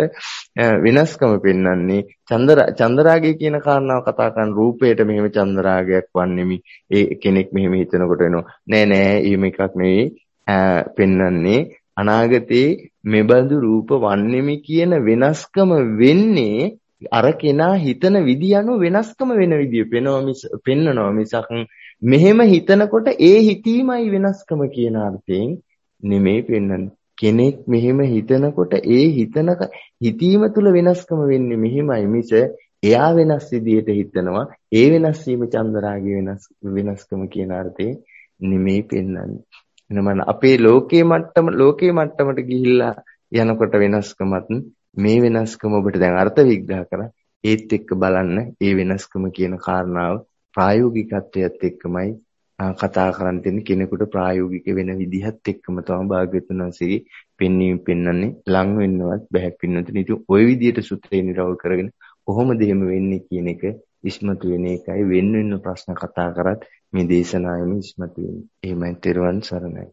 වෙනස්කම පෙන්වන්නේ චන්දර චන්දරාගය කියන කාරණාව කතා කරන රූපයට මෙහෙම චන්දරාගයක් වන්නේමි. ඒ කෙනෙක් මෙහෙම හිතනකොට වෙනවා. නෑ නෑ එහෙම එකක් නෙවෙයි. පෙන්වන්නේ අනාගතේ මෙබඳු රූප වන්නේමි කියන වෙනස්කම වෙන්නේ අර කෙනා හිතන විදිය අනුව වෙනස්කම වෙන විදිය පෙන්වනවා මිස පෙන්වනවා මිසක් මෙහෙම හිතනකොට ඒ හිතීමයි වෙනස්කම කියන අර්ථයෙන් නෙමෙයි පෙන්වන්නේ. කෙනෙක් මෙහෙම හිතනකොට ඒ හිතන හිතීම තුල වෙනස්කම වෙන්නේ මෙහෙමයි මිස එයා වෙනස් විදියට හිතනවා. ඒ වෙනස් වීම චන්දරාගයේ වෙනස් වෙනස්කම කියන අර්ථයෙන් නෙමෙයි පෙන්වන්නේ. එනමන අපේ ලෝකයේ මට්ටම ලෝකයේ මට්ටමට ගිහිල්ලා යනකොට වෙනස්කමත් මේ වෙනස්කම ඔබට දැන් අර්ථ විග්‍රහ කරා. ඒත් එක්ක බලන්න ඒ වෙනස්කම කියන කාරණාව ප්‍රායෝගිකත්වයට එක්කමයි කතා කරන්න තියෙන්නේ. කෙනෙකුට ප්‍රායෝගික වෙන විදිහත් එක්කම තමයි භාග්‍යවතුන් වහන්සේගේ පෙන්වීම පෙන්වන්නේ. ලං වෙන්නවත් බෑ පින්නතුනි. ඉතින් ওই විදිහට සුත්‍රේ නිරවුල් කරගෙන කොහොමද එහෙම වෙන්නේ කියන එක ඉස්මතු වෙන එකයි වෙන වෙන ප්‍රශ්න කතා කරත් මේ දේශනාවෙම ඉස්මතු වෙන්නේ. එහෙමයි. තෙරුවන් සරණයි.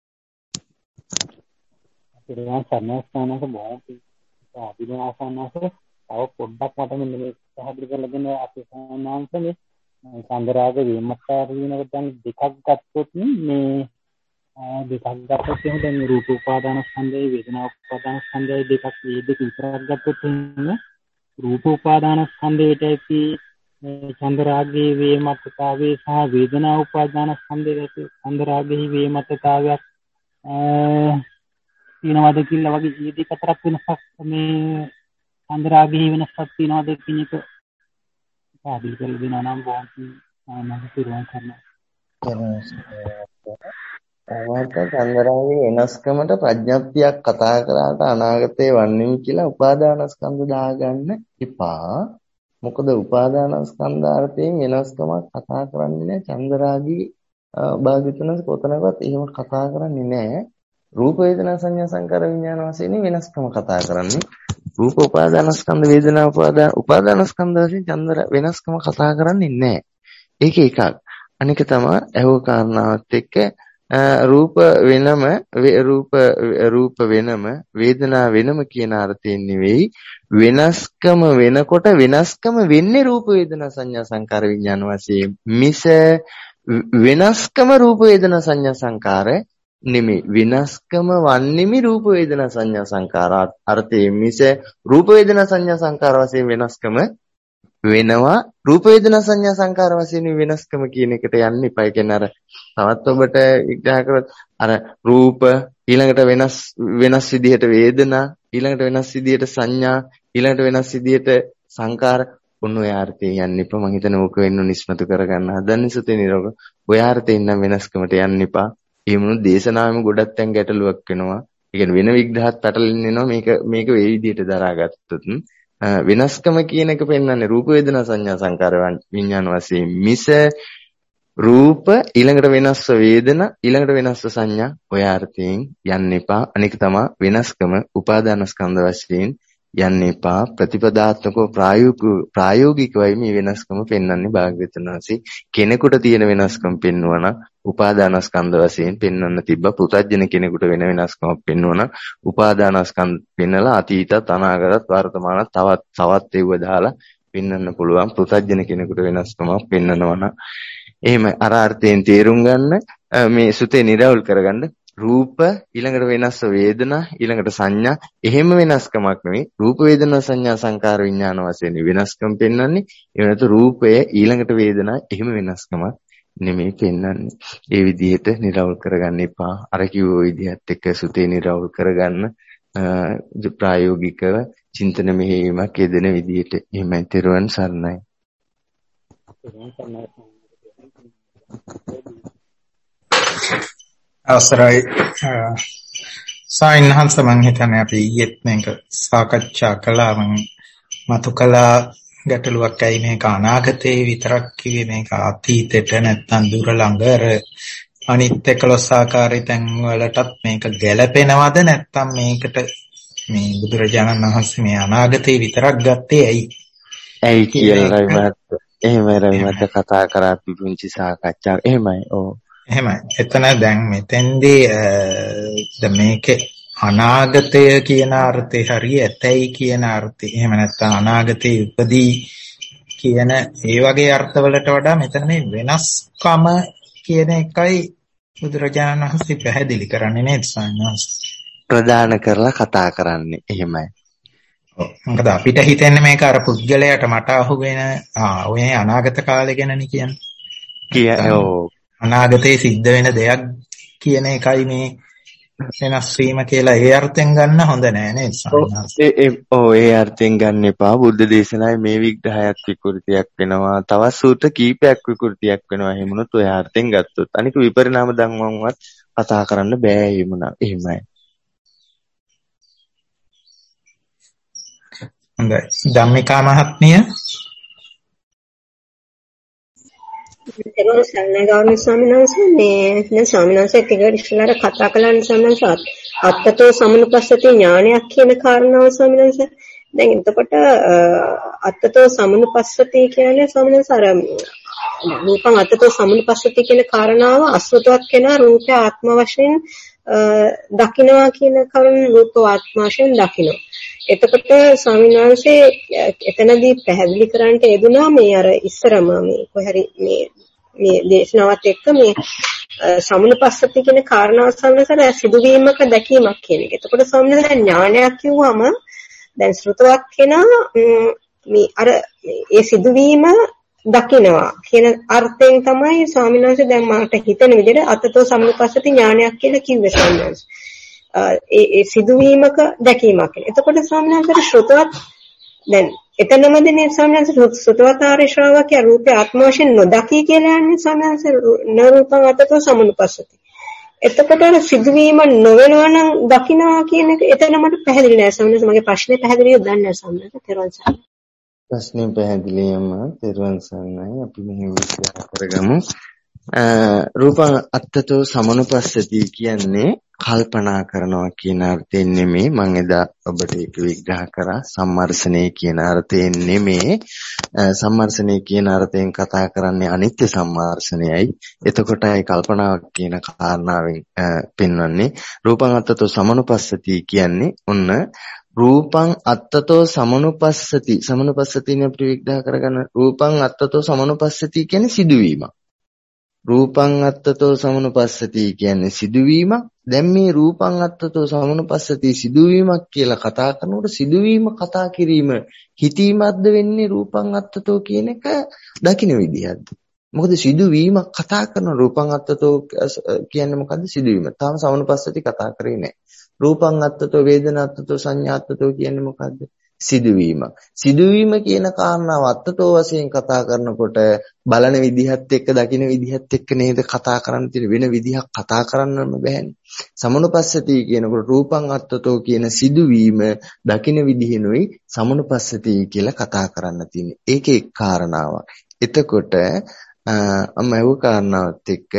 තෙරුවන් සරණයි ස්වාමීන් වහන්සේ. අභිනවාසනස තව පොඩ්ඩක් මට මෙන්න මේ පැහැදිලි කරලා දෙන්න අපේ සාමාන්‍යයෙන් චන්දරාග විමුක්තාර වෙනකොට දැන් දෙකක් ගත්තොත් මේ දෙකක් ගත්තොත් එහෙනම් දැන් රූප උපාදාන ස්කන්ධය වේදනා උපාදාන ස්කන්ධය දෙකක් මේ දෙක විතරක් ගත්තොත් එහෙනම් රූප උපාදාන ස්කන්ධයට ඇති චන්දරාගයේ වේමත්තතාවයේ සහ වේදනා උපාදාන ස්කන්ධයේ චන්දරාගයේ වේමත්තතාවයක් තියනවාද කියලා වගේ මේ දෙක අතරක් වෙනසක් මේ චන්දරාගයේ වෙනසක් තියනවාද කියන එක පාදිලි කරලා දෙනවා නම් බොහොම මම පිරුවන් කරනවා. ඒකට චන්දරාගයේ වෙනස්කමට ප්‍රඥප්තියක් කතා කරාට අනාගතේ වන්නේමි කියලා උපාදානස්කන්ධ දාගන්න එපා. මොකද උපාදානස්කන්ධාර්ථයෙන් වෙනස්කමක් කතා කරන්නේ නැහැ. චන්දරාගී භාග්‍යතුන්ස් කොතනකවත් එහෙම කතා කරන්නේ නැහැ. රූප වේදනා සංඥා සංකාර විඥාන වශයෙන් වෙනස්කම කතා කරන්නේ. රූප උපාදානස්කන්ධ වේදනා උපාදාන උපාදානස්කන්ධ වශයෙන් චන්දර වෙනස්කම කතා කරන්නේ නැහැ. ඒක එකක්. අනික තමයි ඇහුව කාරණාවත් එක්ක රූප වෙනම රූප රූප වෙනම වේදනා වෙනම කියන අර්ථයෙන් නෙවෙයි වෙනස්කම වෙනකොට වෙනස්කම වෙන්නේ රූප වේදනා සංඥා සංකාර විඥාන වශයෙන් මිස වෙනස්කම රූප වේදනා සංඥා සංකාර නෙමෙයි. වෙනස්කම වන්නේමි රූප වේදනා සංඥා සංකාර අර්ථයෙන් මිස රූප වේදනා සංඥා සංකාර වශයෙන් වෙනස්කම වෙනවා. රූප වේදනා සංඥා සංකාර වශයෙන් වෙනස්කම කියන එකට යන්න එපා. ඒ කියන්නේ අර තවත් ඔබට විග්‍රහ කරොත් අර රූප ඊළඟට වෙනස් වෙනස් විදිහට වේදනා ඊළඟට වෙනස් විදිහට සංඥා ඊළඟට වෙනස් විදිහට සංකාර ඔන්න ඔය ආර්ථයෙන් යන්න එපා. මං හිතන්නේ ඕක වෙන්න නිස්මතු කරගන්න හදන්නේ සුතේ නිරෝග. ඔය ආර්ථයෙන් නම් වෙනස්කමට යන්න එපා. ඒ මොන දේශනාවෙම ගොඩක් තැන් ගැටලුවක් වෙනවා. ඒ කියන්නේ වෙන විග්‍රහත් පැටලෙන්න එනවා. මේක මේක ඒ විදිහට දරාගත්තොත් වෙනස්කම කියන එක පෙන්වන්නේ රූප වේදනා සංඥා සංකාර විඥාන වශයෙන් මිස රූප ඊළඟට වෙනස්ව වේදනා ඊළඟට වෙනස්ව සංඥා ඔය අර්ථයෙන් යන්න එපා. අනික තමයි වෙනස්කම උපාදානස්කන්ධ වශයෙන් යන්න එපා. ප්‍රතිපදාත්මකව ප්‍රායෝගිකවයි මේ වෙනස්කම පෙන්වන්නේ භාග්‍යවතුන් වහන්සේ. කෙනෙකුට තියෙන වෙනස්කම පෙන්වන උපාදානස්කන්ධ වශයෙන් පෙන්වන්න තිබ්බ. පුතඥ කෙනෙකුට වෙන වෙනස්කමක් පෙන්වන උපාදානස්කන්ධ පෙන්නලා අතීතත් අනාගතත් වර්තමානත් තවත් තවත් ඒව දාලා පෙන්වන්න පුළුවන්. පුතඥ කෙනෙකුට වෙනස්කමක් පෙන්වනවා. එහෙම අර අර්ථයෙන් තේරුම් ගන්න මේ සුතේ නිරවුල් කරගන්න. රූප ඊළඟට වෙනස්ව වේදනා ඊළඟට සංඥා එහෙම වෙනස්කමක් නෙවෙයි. රූප වේදනා සංඥා සංකාර විඥාන වශයෙන් වෙනස්කම් පෙන්වන්නේ. ඒ වෙනතු රූපය ඊළඟට වේදනා එහෙම වෙනස්කමක් නෙමෙයි පෙන්වන්නේ. ඒ විදිහට නිරවුල් කරගන්න එපා. අර කිව්ව විදිහත් එක්ක සුතේ නිරවුල් කරගන්න ප්‍රායෝගිකව චින්තන මෙහෙයීමක් යෙදෙන විදිහට එහෙමයි. තෙරුවන් සරණයි. අවසරයි සායන්හන්ස මම හිතන්නේ අපි ඊයේත් මේක සාකච්ඡා කළා. මම මතු කළා ගැටලුවක් ඇයි මේක අනාගතේ විතරක් කිව්වේ මේක අතීතෙට නැත්නම් දුර ළඟර අනිත් එකොළොස් ආකාරي තැන් වලටත් මේක ගැලපෙනවද නැත්නම් මේකට මේ බුදුරජාණන් වහන්සේ මේ අනාගතේ විතරක් ගත්තේ ඇයි ඇයි කියලා මම එහෙමයි රවිමත් කතා කරා පිටුංචි සාකච්ඡා එහෙමයි ඔව් එහෙමයි. එතන දැන් මෙතෙන්දී දැන් මේකේ අනාගතය කියන අර්ථේ හරිය ඇතයි කියන අර්ථය. එහෙම නැත්නම් අනාගතේ උපදී කියන ඒ වගේ අර්ථවලට වඩා මෙතන මේ වෙනස්කම කියන එකයි බුදුරජාණන් වහන්සේ පැහැදිලි කරන්නේ නේද සායනස්? ප්‍රදාන කරලා කතා කරන්නේ. එහෙමයි. ඔව්. මොකද අපිට හිතෙන්නේ මේක අර පුද්ගලයාට මට අහුවෙන ආ ඔය අනාගත කාලේ ගැනනේ කියන්නේ. කියන්නේ ඔව්. අනාගතේ සිද්ධ වෙන දෙයක් කියන එකයි මේ වෙනස් වීම කියලා ඒ අර්ථයෙන් ගන්න හොඳ නෑ නේද සාමාන්‍යයෙන්. ඒ ඔව් ඒ අර්ථයෙන් ගන්න එපා. බුද්ධ දේශනාවේ මේ විග්‍රහයක් විකෘතියක් වෙනවා. තවත් සූත්‍ර කීපයක් විකෘතියක් වෙනවා. එහෙමනොත් ඔය අර්ථයෙන් ගත්තොත් අනික විපරිණාම ධම්මවත් කතා කරන්න බෑ එහෙමනම්. එහෙමයි. හොඳයි. ධම්මිකා මහත්මිය ඒක සල්නේ ගෞරවනීය ස්වාමීන් වහන්සේ මේ දැන් ස්වාමීන් වහන්සේ ටිකක් ඉස්සෙල්ලාට කතා කළානේ ස්වාමීන් වහන්සේ අත්තතෝ සමනුපස්සති ඥානයක් කියන කාරණාව ස්වාමීන් වහන්සේ දැන් එතකොට අත්තතෝ සමනුපස්සති කියන්නේ ස්වාමීන් වහන්සේ අර රූපං අත්තතෝ සමනුපස්සති කියන කාරණාව අසුතවත් කෙනා රූපය ආත්ම වශයෙන් දකින්නවා කියන කරුණ රූප ආත්ම වශයෙන් දකින්නවා. එතකොට ස්වාමීන් වහන්සේ එතනදී පැහැදිලි කරන්නට යෙදුනා මේ අර ඉස්සරම මේ කොහරි මේ මේ දේශනාවත් එක්ක මේ සමුනුපස්සති කියන කාරණාව සම්බන්ධව සිදුවීමක දැකීමක් කියන එක. එතකොට ස්වාමීන් වහන්සේ ඥානයක් කිව්වම දැන් ශ්‍රුතවත් කෙනා මේ අර ඒ සිදුවීම දකින්නවා කියන අර්ථයෙන් තමයි ස්වාමීන් වහන්සේ දැන් මට හිතෙන විදිහට අතතෝ සමුනුපස්සති ඥානයක් කියලා කිව්වේ ස්වාමීන් වහන්සේ. ඒ ඒ සිදුවීමක දැකීමක්. එතකොට ස්වාමීන් වහන්සේ ශ්‍රුතවත් දැන් එතනමද මේ ස්වාමීන් වහන්සේ ශ්‍රුතවත් ආර්ය ශ්‍රාවකයා රූපේ ආත්ම වශයෙන් නොදකී කියලා යන්නේ ස්වාමීන් වහන්සේ නරූපං අතතෝ සමනුපස්සති. එතකොට අර සිදුවීම නොවෙනවා නම් දකින්නවා කියන එක එතන මට පැහැදිලි නෑ ස්වාමීන් වහන්සේ. මගේ ප්‍රශ්නේ පැහැදිලිව දන්නේ නැහැ ස්වාමීන් වහන්සේ. තෙරුවන් සරණයි. ප්‍රශ්නේ පැහැදිලිවම තෙරුවන් සරණයි. අපි මෙහෙම විස්තර කරගමු. රූපං අත්තතෝ සමනුපස්සති කියන්නේ කල්පනා කරනවා කියන අර්ථයෙන් නෙමෙයි. මම එදා ඔබට ඒක විග්‍රහ කරා. සම්මර්ෂණය කියන අර්ථයෙන් නෙමෙයි. සම්මර්ෂණය කියන අර්ථයෙන් කතා කරන්නේ අනිත්‍ය සම්මර්ෂණයයි. එතකොටයි කල්පනාවක් කියන කාරණාවෙන් පෙන්වන්නේ රූපං අත්තතෝ සමනුපස්සති කියන්නේ ඔන්න රූපං අත්තතෝ සමනුපස්සති. සමනුපස්සතිනේ අපිට විග්‍රහ කරගන්න. රූපං අත්තතෝ සමනුපස්සති කියන්නේ සිදුවීමක්. රූපං අත්තතෝ සමනුපස්සති කියන්නේ සිදුවීමක්. දැන් මේ රූපං අත්තතෝ සමනුපස්සති සිදුවීමක් කියලා කතා කරනකොට සිදුවීම කතා කිරීම හිතීමක්ද වෙන්නේ රූපං අත්තතෝ කියන එක දකින්න විදිහක්ද? මොකද සිදුවීමක් කතා කරන රූපං අත්තතෝ කියන්නේ මොකද්ද? සිදුවීම. තාම සමනුපස්සති කතා කරේ නැහැ. රූපං අත්තතෝ වේදනා අත්තතෝ සංඥා අත්තතෝ කියන්නේ මොකද්ද? සිදුවීම. සිදුවීම කියන කාරණාව අත්තතෝ වශයෙන් කතා කරනකොට බලන විදිහත් එක්ක දකින විදිහත් එක්ක නේද කතා කරන්න තියෙන වෙන විදිහක් කතා කරන්නම බෑනේ. සමනුපස්සති කියනකොට රූපං අත්තතෝ කියන සිදුවීම දකින විදිහිනුයි සමනුපස්සති කියලා කතා කරන්න තියෙන්නේ. ඒකේ එක් කාරණාවක්. එතකොට අමව කාරණාවත් එක්ක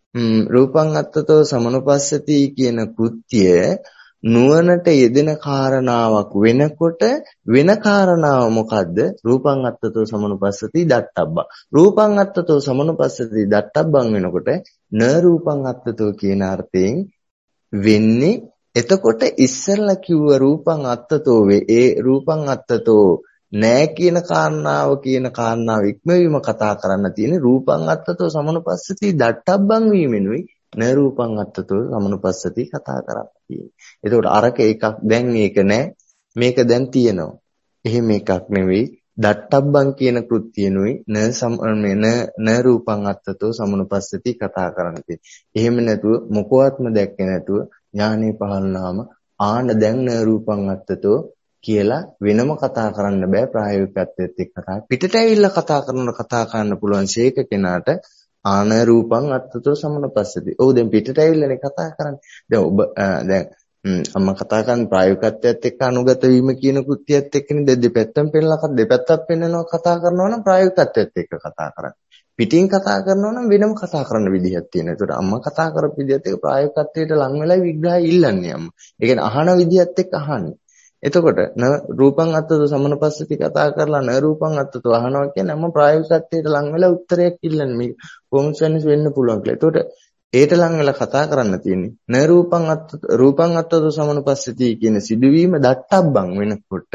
රූපං අත්තතෝ සමනුපස්සති කියන කෘත්‍යය නුවණට යෙදෙන කාරණාවක් වෙනකොට වෙන කාරණාව මොකද්ද? රූපං අත්තතෝ සමනුපස්සති දට්ඨබ්බ. රූපං අත්තතෝ සමනුපස්සති දට්ඨබ්බං වෙනකොට න රූපං අත්තතෝ කියන අර්ථයෙන් වෙන්නේ. එතකොට ඉස්සෙල්ලා කිව්ව රූපං අත්තතෝ වේ ඒ රූපං අත්තතෝ නෑ කියන කාරණාව කියන කාරණාව ඉක්මවීම කතා කරන්න තියෙන්නේ රූපං අත්තතෝ සමනුපස්සති දට්ඨබ්බං වීමෙනුයි න රූපං අත්තතෝ සමනුපස්සති කතා කරන්නේ. එතකොට අරක එකක් දැන් මේක නෑ මේක දැන් තියෙනවා. එහෙම එකක් නෙවෙයි දට්ඨබ්බං කියන කෘත්‍යනුයි න න න රූපං අත්තතෝ සමනුපස්සති කතා කරන්නේ. එහෙම නැතුව මොකවත්ම දැක්කේ නැතුව ඥානෙ පහළනාම ආන දැන් න රූපං අත්තතෝ කියලා වෙනම කතා කරන්න බෑ ප්‍රායෝගිකත්වයට එක්ක කතා. පිටට ඇවිල්ලා කතා කරන කතා කරන්න පුළුවන් ශේක කෙනාට ආන රූපං අත්තතෝ සමනුපස්සති. ඔව් දැන් පිටට ඇවිල්ලානේ කතා කරන්නේ. දැන් ඔබ දැන් අම්ම කතා කරන ප්‍රායෝගිකත්වයට එක්ක අනුගත වීම කියන කෘත්‍යයත් එක්කනේ දෙපැත්තම පෙන්නලා දෙපැත්තක් පෙන්නනවා කතා කරනවා නම් ප්‍රායෝගිකත්වයට එක්ක කතා කරන්නේ. පිටින් කතා කරනවා නම් වෙනම කතා කරන විදිහක් තියෙනවා. ඒකට අම්මා කතා කරපු විදිහත් එක්ක ප්‍රායෝගිකත්වයට ලං වෙලා විග්‍රහය ඉල්ලන්නේ අම්මා. ඒ කියන්නේ අහන විදිහත් එක්ක අහන්නේ. එතකොට න රූපං අත්තතෝ සමනුපස්සති කතා කරලා න රූපං අත්තතෝ අහනවා කියන්නේ අම්මා ප්‍රායෝගිකත්වයට ලං වෙලා උත්තරයක් ඉල්ලන්නේ. මේ කොහොමද වෙන්න පුළුවන් කියලා. එතකොට ඒට ලං වෙලා කතා කරන්න තියෙන්නේ න රූපං අත්ත රූපං අත්තතෝ සමනුපස්සති කියන සිදුවීම දට්ඨබ්බං වෙනකොට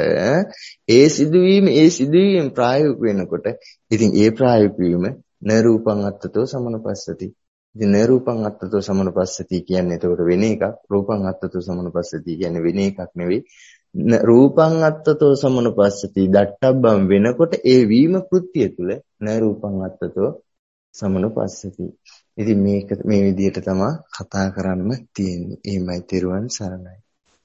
ඒ සිදුවීම ඒ සිදුවීම ප්‍රායෝගික වෙනකොට ඉතින් ඒ ප්‍රායෝගික වීම න රූපං අත්තතෝ සමනුපස්සති. ඉතින් න රූපං අත්තතෝ සමනුපස්සති කියන්නේ එතකොට වෙන එකක්. රූපං අත්තතෝ සමනුපස්සති කියන්නේ වෙන එකක් නෙවෙයි. රූපං අත්තතෝ සමනුපස්සති දට්ඨබ්බං වෙනකොට ඒ වීම කෘත්‍ය තුල න රූපං අත්තතෝ සමනුපස්සති. ඉතින් මේක මේ විදිහට තමයි කතා කරන්න තියෙන්නේ. එහෙමයි තෙරුවන් සරණයි.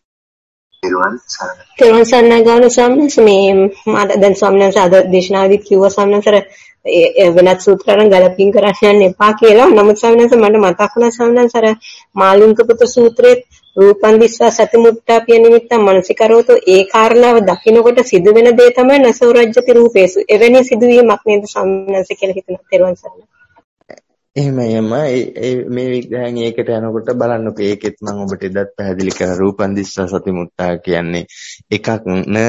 තෙරුවන් සරණයි. තෙරුවන් සරණයි ගාන සම්මස් මේ මාද දැන් සම්මස් අද දේශනාවේදී කිව්ව සම්මස්තර වෙනත් සූත්‍රයන් ගලපින් කරන්න යන්න එපා කියලා. නමුත් සම්මස් මට මතක් වුණා සම්මස් අර මාළුන්ක පුත සූත්‍රයේ රූපං දිස්සා සතිමුට්ඨා පිය නිමිත්තං මනසිකරෝතෝ ඒ කාරණාව දකින්නකොට සිදුවෙන දේ තමයි නසෝ රජ්‍යති රූපේසු. එවැනි සිදුවීමක් නේද සම්මස් කියලා හිතන තෙරුවන් සරණයි. එහෙමයි මේ විග්‍රහයෙන් ඒකට යනකොට බලන්නකෝ ඒකෙත් මම ඔබට එදත් පැහැදිලි කරා රූපං දිස්සා සතිමුට්ඨා කියන්නේ එකක් න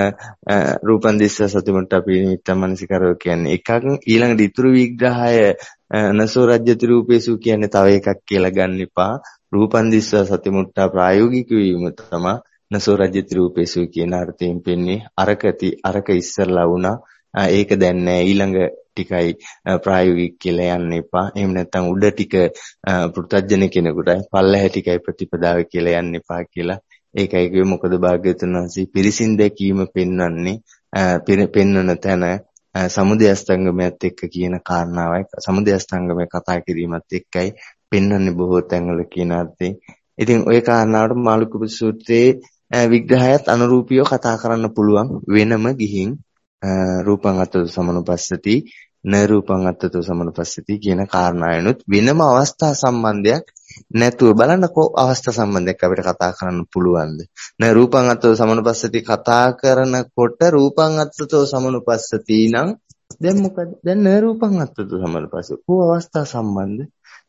රූපං දිස්සා සතිමුට්ඨා පිනිමිත්ත මනසිකරෝ කියන්නේ එකක් ඊළඟට ඉතුරු විග්‍රහය නසෝ රජ්‍යති රූපේසු කියන්නේ තව එකක් කියලා ගන්න එපා. රූපං දිස්සා සතිමුට්ඨා ප්‍රායෝගික වීම තමයි නසෝ රජ්‍යති රූපේසු කියන අර්ථයෙන් පෙන්නේ. අරකති අරක ඉස්සරලා වුණා ඒක දැන් නෑ ඊළඟ ටිකයි ප්‍රායෝගික කියලා යන්න එපා. එහෙම නැත්නම් උඩ ටික පෘථජ්ජන කෙනෙකුටයි පල්ලැහැ ටිකයි ප්‍රතිපදාව කියලා යන්න එපා කියලා. ඒකයි කිව්වේ මොකද භාග්‍යවතුන් වහන්සේ පිරිසින් දැකීම පෙන්වන්නේ පෙන්වන තැන සමුදය අස්තංගමයත් එක්ක කියන කාරණාවයි. සමුදය අස්තංගමය කතා කිරීමත් එක්කයි පෙන්වන්නේ බොහෝ තැන්වල කියන අර්ථයෙන්. ඉතින් ওই කාරණාවට මාළුක්‍ය සූත්‍රයේ විග්‍රහයත් අනුරූපීව කතා කරන්න පුළුවන් වෙනම ගිහින් රූපං අත්තතෝ සමනුපස්සති න රූපං අත්තතෝ සමනුපස්සති කියන කාරණාවනොත් වෙනම අවස්ථා සම්බන්ධයක් නැතුව බලන්නකෝ අවස්ථා සම්බන්ධයක් අපිට කතා කරන්න පුළුවන්ද? න රූපං අත්තතෝ සමනුපස්සති කතා කරනකොට රූපං අත්තතෝ සමනුපස්සති නම් දැන් මොකද? දැන් න රූපං අත්තතෝ සමනුපස්සති කො අවස්ථා සම්බන්ධ?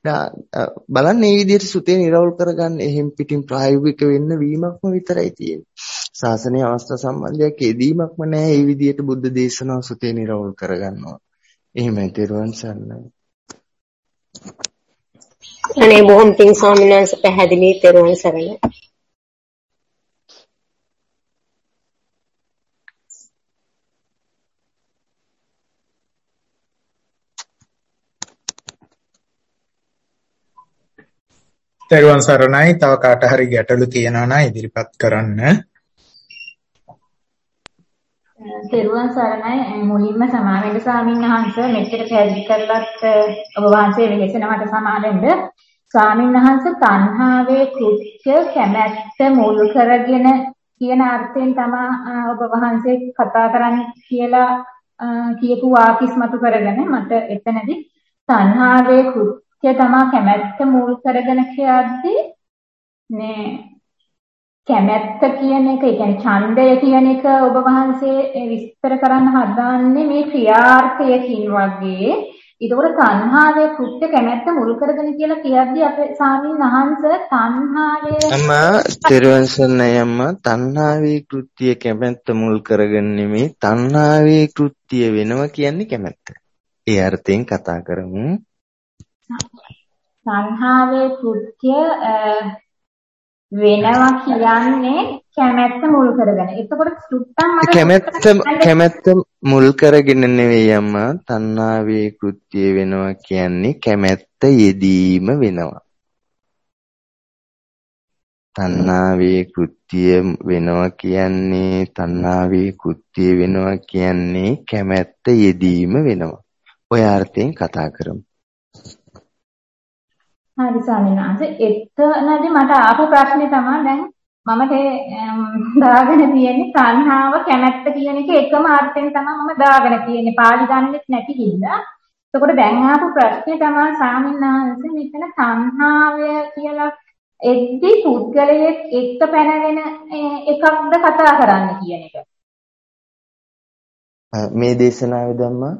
බලන්න මේ විදිහට සුතේ නිරවුල් කරගන්න එහෙම් පිටින් ප්‍රායෝගික වෙන්න වීමක්ම විතරයි තියෙන්නේ. ශාසනීය අවස්ථා සම්බන්ධයක් යෙදීමක්ම නැහැ. මේ විදිහට බුද්ධ දේශනාව සුතේ නිරවුල් කරගන්නවා. එහෙමයි තෙරුවන් සරණයි. අනේ බොහොම පිං ස්වාමීන් වහන්සේ පැහැදිලි තෙරුවන් සරණයි. තෙරුවන් සරණයි. තව කාට හරි ගැටලු තියෙනවා නම් ඉදිරිපත් කරන්න. තෙරුවන් සරණයි. මුලින්ම සමාවෙන්න ස්වාමීන් වහන්සේ මෙච්චර පැහැදිලි කරලත් ඔබ වහන්සේ වෙහෙසනවට සමාවෙන්න. ස්වාමීන් වහන්සේ තණ්හාවේ කෘත්‍ය කැමැත්ත මුල් කරගෙන කියන අර්ථයෙන් තමයි ඔබ වහන්සේ කතා කරන්නේ කියලා කියපු වාක්‍යස්මතු කරගෙන මට එතනදී තණ්හාවේ කෘත්‍ය තමයි කැමැත්ත මුල් කරගෙන කියද්දී මේ කැමැත්ත කියන එක, ඒ කියන්නේ ඡන්දය කියන එක ඔබ වහන්සේ විස්තර කරන්න හදාන්නේ මේ ක්‍රියාර්ථයකින් වගේ. ඒකවල තණ්හාවේ කෘත්‍ය කැමැත්ත මුල් කරගෙන කියලා කියද්දී අපේ ස්වාමීන් වහන්සේ තණ්හාවේ අම්මා තෙරුවන්සන්නයි අම්මා තණ්හාවේ කෘත්‍ය කැමැත්ත මුල් කරගෙන නෙමෙයි තණ්හාවේ කෘත්‍ය වෙනවා කියන්නේ කැමැත්ත. ඒ අර්ථයෙන් කතා කරමු. තණ්හාවේ කෘත්‍ය වෙනවා කියන්නේ කැමැත්ත මුල් කරගෙන. එතකොට සුත්තම් මට කැමැත්ත කැමැත්ත මුල් කරගෙන නෙවෙයි අම්මා තණ්හාවේ කෘත්‍ය වෙනවා කියන්නේ කැමැත්ත යෙදීම වෙනවා. තණ්හාවේ කෘත්‍ය වෙනවා කියන්නේ තණ්හාවේ කෘත්‍ය වෙනවා කියන්නේ කැමැත්ත යෙදීම වෙනවා. ඔය අර්ථයෙන් කතා කරමු. හරි ස්වාමීන් වහන්සේ එතනදී මට ආපු ප්‍රශ්නේ තමයි දැන් මම දාගෙන තියෙන්නේ තණ්හාව කැමැත්ත කියන එක එකම අර්ථයෙන් තමයි මම දාගෙන තියෙන්නේ පාලි ගන්නෙත් නැති හින්දා. එතකොට දැන් ආපු ප්‍රශ්නේ තමයි ස්වාමීන් වහන්සේ මෙතන තණ්හාවය කියලා එද්දි පුද්ගලයෙක් එක්ක පැනගෙන එකක්ද කතා කරන්න කියන එක. මේ දේශනාවේ ධම්මා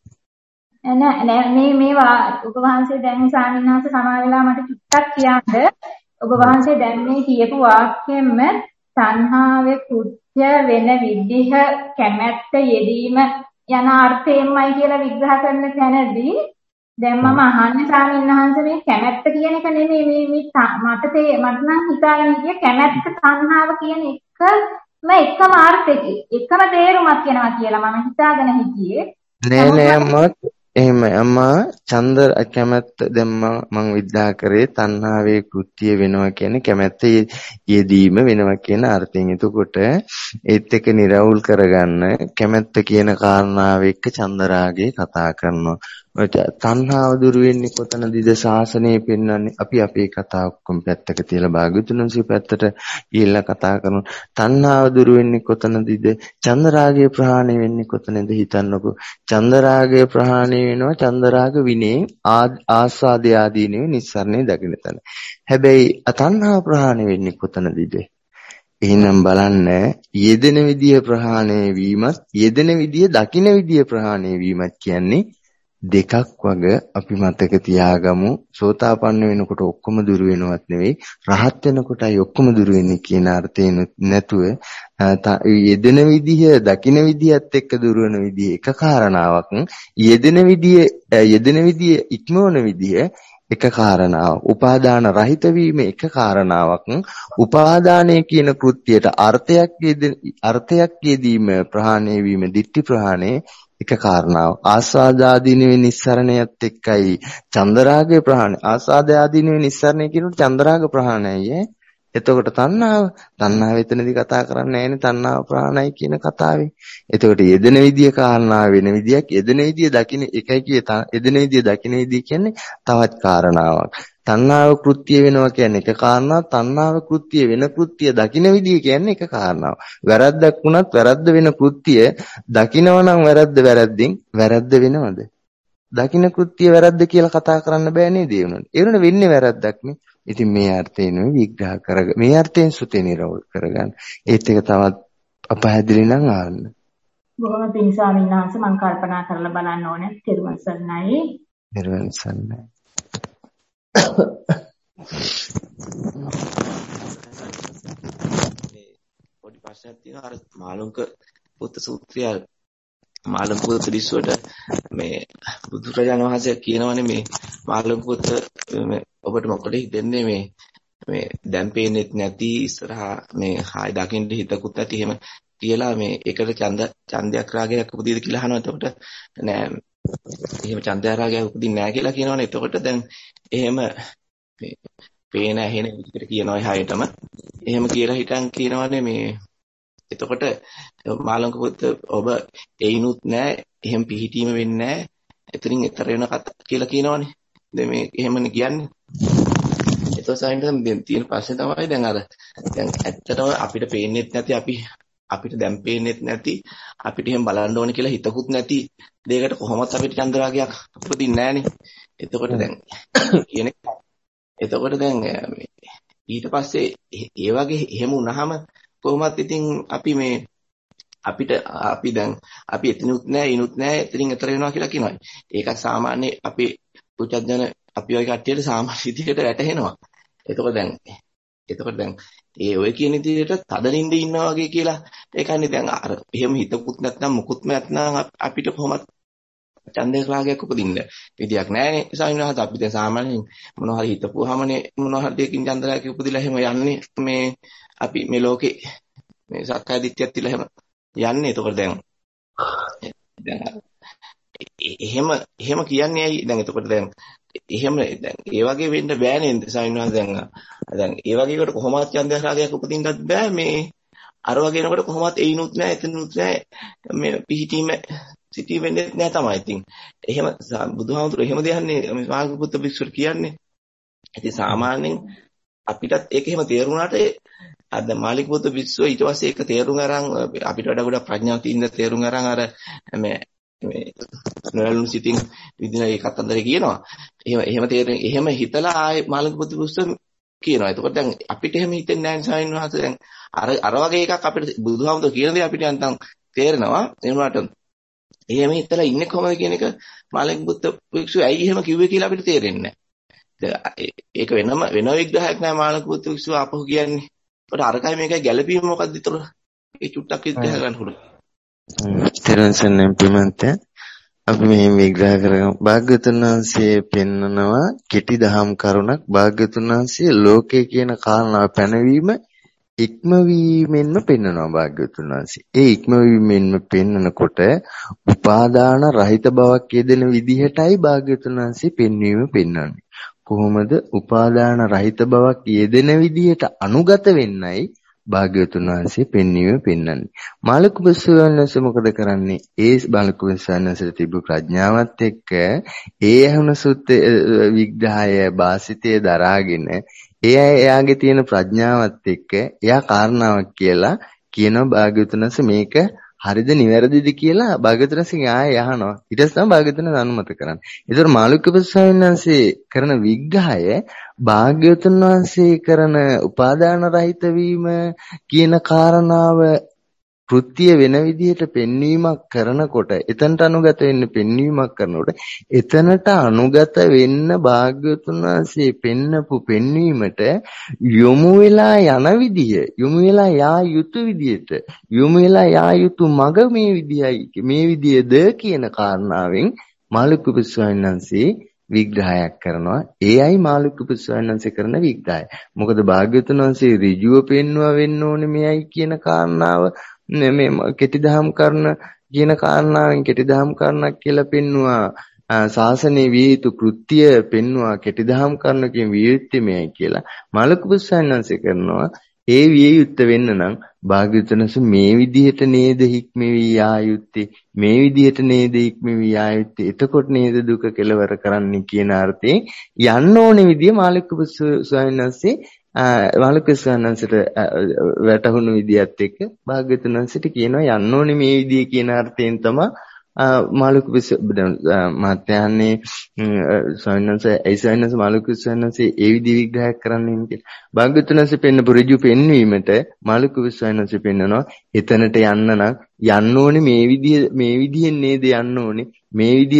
නෑ නෑ මේ මේ ඔබ වහන්සේ දැන් ස්වාමීන් වහන්සේ සමා වෙලා මට චුට්ටක් කියන්න. ඔබ වහන්සේ දැන් මේ කියපු වාක්‍යෙම තණ්හාවේ කෘත්‍ය වෙන විදිහ කැමැත්ත යෙදීම යන අර්ථයෙන්මයි කියලා විග්‍රහ කරන තැනදී දැන් මම අහන්නේ ස්වාමීන් වහන්සේ මේ කැමැත්ත කියන එක නෙමෙයි මේ මේ මට තේ මට නම් හිතාගෙන හිටියේ කැමැත්ත තණ්හාව කියන එකම එකම අර්ථයක එකම තේරුමක් වෙනවා කියලා මම හිතාගෙන හිටියේ. නෑ නෑ අම්මා එහෙමයි අම්මා ඡන්ද කැමැත්ත දැන් මම විග්‍රහ කරේ තණ්හාවේ කෘත්‍ය වෙනවා කියන්නේ කැමැත්ත යෙදීම වෙනවා කියන අර්ථයෙන්. එතකොට ඒත් එක නිරවුල් කරගන්න කැමැත්ත කියන කාරණාව එක්ක චන්දරාගේ කතා කරනවා. තණ්හාව දුරු වෙන්නේ කොතනදීද ශාසනය පෙන්වන්නේ? අපි අපේ කතාව ඔක්කොම පැත්තක තියලා භාග්‍යවතුන් වහන්සේ පැත්තට ගිහිල්ලා කතා කරනවා. තණ්හාව දුරු වෙන්නේ කොතනදීද? චන්දරාගය ප්‍රහාණය වෙන්නේ කොතනද හිතන්නකෝ. චන්දරාගය ප්‍රහාණය වෙනවා චන්දරාග විනේ ආස්වාදය ආදී නෙවෙයි නිස්සරණේ දකින්න තැන. හැබැයි තණ්හාව ප්‍රහාණය වෙන්නේ කොතනදීද? එහෙනම් බලන්න යෙදෙන විදිය ප්‍රහාණය වීමත් යෙදෙන විදිය දකින්න විදිය ප්‍රහාණය වීමත් කියන්නේ දෙකක් වගේ අපි මතක තියාගමු. සෝතාපන්න වෙනකොට ඔක්කොම දුර වෙනවත් නෙවෙයි රහත් වෙනකොටයි ඔක්කොම දුර වෙන්නේ කියන අර්ථයෙන් නැතුව යෙදෙන විදිය දකින්න විදියත් එක්ක දුර වෙන විදිය එක කාරණාවක්. යෙදෙන විදිය යෙදෙන විදිය ඉක්මවන විදිය එක කාරණාවක්. උපාදාන රහිත වීම එක කාරණාවක්. උපාදානය කියන කෘත්‍යයට අර්ථයක් අර්ථයක් යෙදීම ප්‍රහාණය වීම ditthi ප්‍රහාණය එක කාරණාවක්. ආස්වාදාදීනේ නිස්සරණයත් එක්කයි චන්දරාගය ප්‍රහාණය. ආස්වාදාදීනේ නිස්සරණය කියනකොට චන්දරාග ප්‍රහාණයයි. එතකොට තණ්හාව තණ්හාව එතනදී කතා කරන්නේ නැහැනේ තණ්හාව ප්‍රහාණයයි කියන කතාවේ. එතකොට යෙදෙන විදිය කාරණා වෙන විදියක් යෙදෙන විදිය දකින්න එකයි කියේ යෙදෙන විදිය දකින්න විදිය කියන්නේ තවත් කාරණාවක්. තණ්හාව කෘත්‍ය වෙනවා කියන්නේ එක කාරණාවක්. තණ්හාව කෘත්‍ය වෙන කෘත්‍ය දකින්න විදිය කියන්නේ එක කාරණාවක්. වැරද්දක් වුණත් වැරද්ද වෙන කෘත්‍ය දකින්නවා නම් වැරද්ද වැරද්දෙන් වැරද්ද වෙනවද? දකින්න කෘත්‍ය වැරද්ද කියලා කතා කරන්න බෑ නේද ඒ වුණාට. ඒ වුණාට වෙන්නේ වැරද්දක් නේ. ඉතින් මේ අර්ථයෙන් විග්‍රහ කරග මේ අර්ථයෙන් සුතේ නිරවුල් කරගන්න. ඒත් එක තවත් අපහැදිලි නම් ආන්න. බොහොම පිං ස්වාමීන් වහන්සේ මම කල්පනා කරලා බලන්න ඕනේ. ත්‍රිවංශ සරණයි. ත්‍රිවංශ සරණයි. පොඩි ප්‍රශ්නයක් තියෙනවා අර මාළුන්ක පුත්ත සූත්‍රය මාළුන්ක පුත්ත දිස්සුවට මේ බුදුරජාණන් වහන්සේ කියනවානේ මේ මාළුන්ක පුත්ත ඔබට මොකද හිතෙන්නේ මේ මේ දැන් පේන්නේත් නැති ඉස්සරහා මේ හාය දකින්න හිතකුත් නැති එහෙම කියලා මේ එකට ඡන්ද ඡන්දයක් රාගයක් උපදීද කියලා අහනවා. එතකොට නෑ එහෙම ඡන්දය රාගයක් උපදින්නේ නැහැ කියලා කියනවනේ. එතකොට දැන් එහෙම මේ පේන ඇහෙන විදිහට කියනවා එහායටම එහෙම කියලා හිටන් කියනවනේ මේ එතකොට මාළංක පුත් ඔබ එයිනුත් නැහැ එහෙම පිහිටීම වෙන්නේ නැහැ එතනින් එතර වෙන කතා කියලා කියනවනේ. දැන් මේ එහෙමනේ කියන්නේ. එතකොට සයින්ස් දැන් තියෙන ප්‍රශ්නේ තමයි දැන් අර දැන් ඇත්තටම අපිට පේන්නේ නැති අපි අපිට දැන් පේන්නේ නැති අපිට එහෙම බලන්න ඕනේ කියලා හිතකුත් නැති දෙයකට කොහොමද අපිට චන්ද්‍රාගයක් උපදින්නේ නැහනේ. එතකොට දැන් කියන එතකොට දැන් ඊට පස්සේ ඒ වගේ එහෙම වුණාම කොහොමත් ඉතින් අපි මේ අපිට අපි දැන් අපි එතනුත් නැහැ ඉනුත් නැහැ එතනින් එතර වෙනවා කියලා කියනවා. ඒක සාමාන්‍ය අපේ පුචජන අපි වගේ කට්ටියට සාමාන්‍ය විදිහට වැටහෙනවා. එතකොට දැන් එතකොට දැන් ඒ ඔය කියන විදිහට තදනින්ද ඉන්නවා වගේ කියලා ඒකන්නේ දැන් අර එහෙම හිතකුත් නැත්නම් මුකුත්ම නැත්නම් අපිට කොහොමද ඡන්දේ රාගයක් උපදින්න විදියක් නැහැනේ සාමාන්‍යයෙන් අපි දැන් සාමාන්‍යයෙන් මොනවා හරි හිතපුවාමනේ මොනවා හරි දෙයකින් ඡන්දරාගයක් උපදිලා එහෙම යන්නේ මේ අපි මේ ලෝකේ මේ සක්කාය දිට්ඨියක් තියලා එහෙම යන්නේ. එතකොට දැන් දැන් එහෙම එහෙම කියන්නේ ඇයි දැන් එතකොට දැන් එහෙම දැන් ඒ වගේ වෙන්න බෑනේ සාමාන්‍යයෙන් දැන් දැන් ඒ වගේකට කොහොමවත් ඡන්දේ රාගයක් උපදින්නත් බෑ මේ අර වගේ නකට කොහොමවත් එයිනුත් නැහැ එතනුත් නැහැ මේ පිහිටීම සිටී වෙන්නේ නැහැ තමයි. ඉතින් එහෙම බුදුහාමුදුරු එහෙම දෙයන්නේ මේ මාර්ගපුත්ත භික්ෂුවට කියන්නේ. ඉතින් සාමාන්‍යයෙන් අපිටත් ඒක එහෙම තේරුණාට අද මාලිකපුත්ත භික්ෂුව ඊට පස්සේ ඒක තේරුම් අරන් අපිට වඩා ගොඩක් ප්‍රඥාව තියෙන තේරුම් අරන් අර මේ මේ නරලු සිටින් විදින ඒ කතන්දරේ කියනවා. එහෙම එහෙම තේරෙන එහෙම හිතලා ආයේ මාලිකපුත්ත භික්ෂුව කියනවා. එතකොට දැන් අපිට එහෙම හිතෙන්නේ නැහැ ස්වාමීන් වහන්සේ. දැන් අර අර වගේ එකක් අපිට බුදුහාමුදුරු කියන දේ අපිට යන්තම් තේරෙනවා. ඒ වුණාට එහෙම හිතලා ඉන්නේ කොහොමද කියන එක මාළිගපුත්ත භික්ෂුව ඇයි එහෙම කිව්වේ කියලා අපිට තේරෙන්නේ නැහැ. ඒක වෙනම වෙන විග්‍රහයක් නෑ මාළිගපුත්ත භික්ෂුව අපහු කියන්නේ. ඒකට අරකයි මේකයි ගැළපීම මොකක්ද ඒතර? ඒ චුට්ටක් විග්‍රහ කරන්න පුළුවන්. තෙරන්සන් පිමන්ත අපි මේ විග්‍රහ කරගමු. භාග්‍යවතුන් වහන්සේ පෙන්නනවා කෙටි දහම් කරුණක්. භාග්‍යවතුන් වහන්සේ ලෝකේ කියන කාරණාව පැනවීම ඉක්මවීමෙන්ම පෙන්වනවා භාග්‍යවතුන් වහන්සේ. ඒ ඉක්මවීමෙන්ම පෙන්වනකොට උපාදාන රහිත බවක් යෙදෙන විදිහටයි භාග්‍යවතුන් වහන්සේ පෙන්වීම පෙන්වන්නේ. කොහොමද උපාදාන රහිත බවක් යෙදෙන විදිහට අනුගත වෙන්නයි භාග්‍යවතුන් වහන්සේ පෙන්වීම පෙන්වන්නේ. මාළිකුපස්සවන්නස මොකද කරන්නේ? ඒ මාළිකුපස්සවන්නසට තිබු ප්‍රඥාවත් එක්ක ඒ අහුන සුත් විග්‍රහය වාසිතය දරාගෙන එයා එයාගේ තියෙන ප්‍රඥාවත් එක්ක එයා කාරණාවක් කියලා කියනවා භාග්‍යවතුන් වහන්සේ මේක හරිද නිවැරදිද කියලා භාග්‍යවතුන් වහන්සේ ආයෙ අහනවා. ඊට පස්සේ තමයි භාග්‍යවතුන් වහන්සේ අනුමත කරන්නේ. ඒතර මාළුක්‍යපස්වාමීන් වහන්සේ කරන විග්‍රහය භාග්‍යවතුන් වහන්සේ කරන උපාදාන රහිත වීම කියන කාරණාව කෘත්‍ය වෙන විදිහට පෙන්වීමක් කරනකොට එතනට අනුගත වෙන්න පෙන්වීමක් කරනකොට එතනට අනුගත වෙන්න භාග්‍යවතුන් වහන්සේ පෙන්නපු පෙන්වීමට යොමු වෙලා යන විදිය යොමු වෙලා යා යුතු විදියට යොමු වෙලා යා යුතු මග මේ විදියයි මේ විදියද කියන කාරණාවෙන් මාළිකුපස්වාමීන් වහන්සේ විග්‍රහයක් කරනවා. ඒයි මාළිකුපස්වාමීන් වහන්සේ කරන විග්‍රහය. මොකද භාග්‍යවතුන් වහන්සේ ඍජුව පෙන්වුවා වෙන්න ඕනේ මෙයයි කියන කාරණාව මේ කෙටි දහම් කරන කියන කාරණාවෙන් කෙටි දහම් කරනක් කියලා පෙන්වුවා. ශාසනයේ විය යුතු කෘත්‍ය පෙන්වුවා කෙටි දහම් කරන කියන විය යුත්තේ මෙයයි කියලා. මාළිකුපස්වාමීන් වහන්සේ කරනවා ඒ විය යුත්ත වෙන්න නම් භාග්‍යවතුන් වහන්සේ මේ විදිහට නේද හික්මෙවි යා යුත්තේ මේ විදිහට නේද හික්මෙවි යා යුත්තේ එතකොට නේද දුක කෙලවර කරන්නේ කියන අර්ථයෙන් යන්න ඕනේ විදිය මාළිකුපස්වාමීන් වහන්සේ මාළිකුපස්වාමීන් වහන්සේට වැටහුණු විදියත් එක්ක භාග්‍යවතුන් වහන්සේට කියනවා යන්න ඕනේ මේ විදිය කියන අර්ථයෙන් තමයි මාළුකුපස මාත්‍යන්නේ ස්වාමීන් වහන්සේ ඒ ස්වාමීන් වහන්සේ මාළුකුපස්වාමීන් වහන්සේ ඒ විදි විග්‍රහයක් කරන්නේ කියලා. භාග්‍යවතුන් වහන්සේ පෙන්නපු ඍජු පෙන්වීමට මාළුකුපස්වාමීන් වහන්සේ පෙන්නනවා එතනට යන්න නම් යන්න ඕනේ මේ විදිය මේ විදියෙන් නේද යන්න ඕනේ මේ විදිය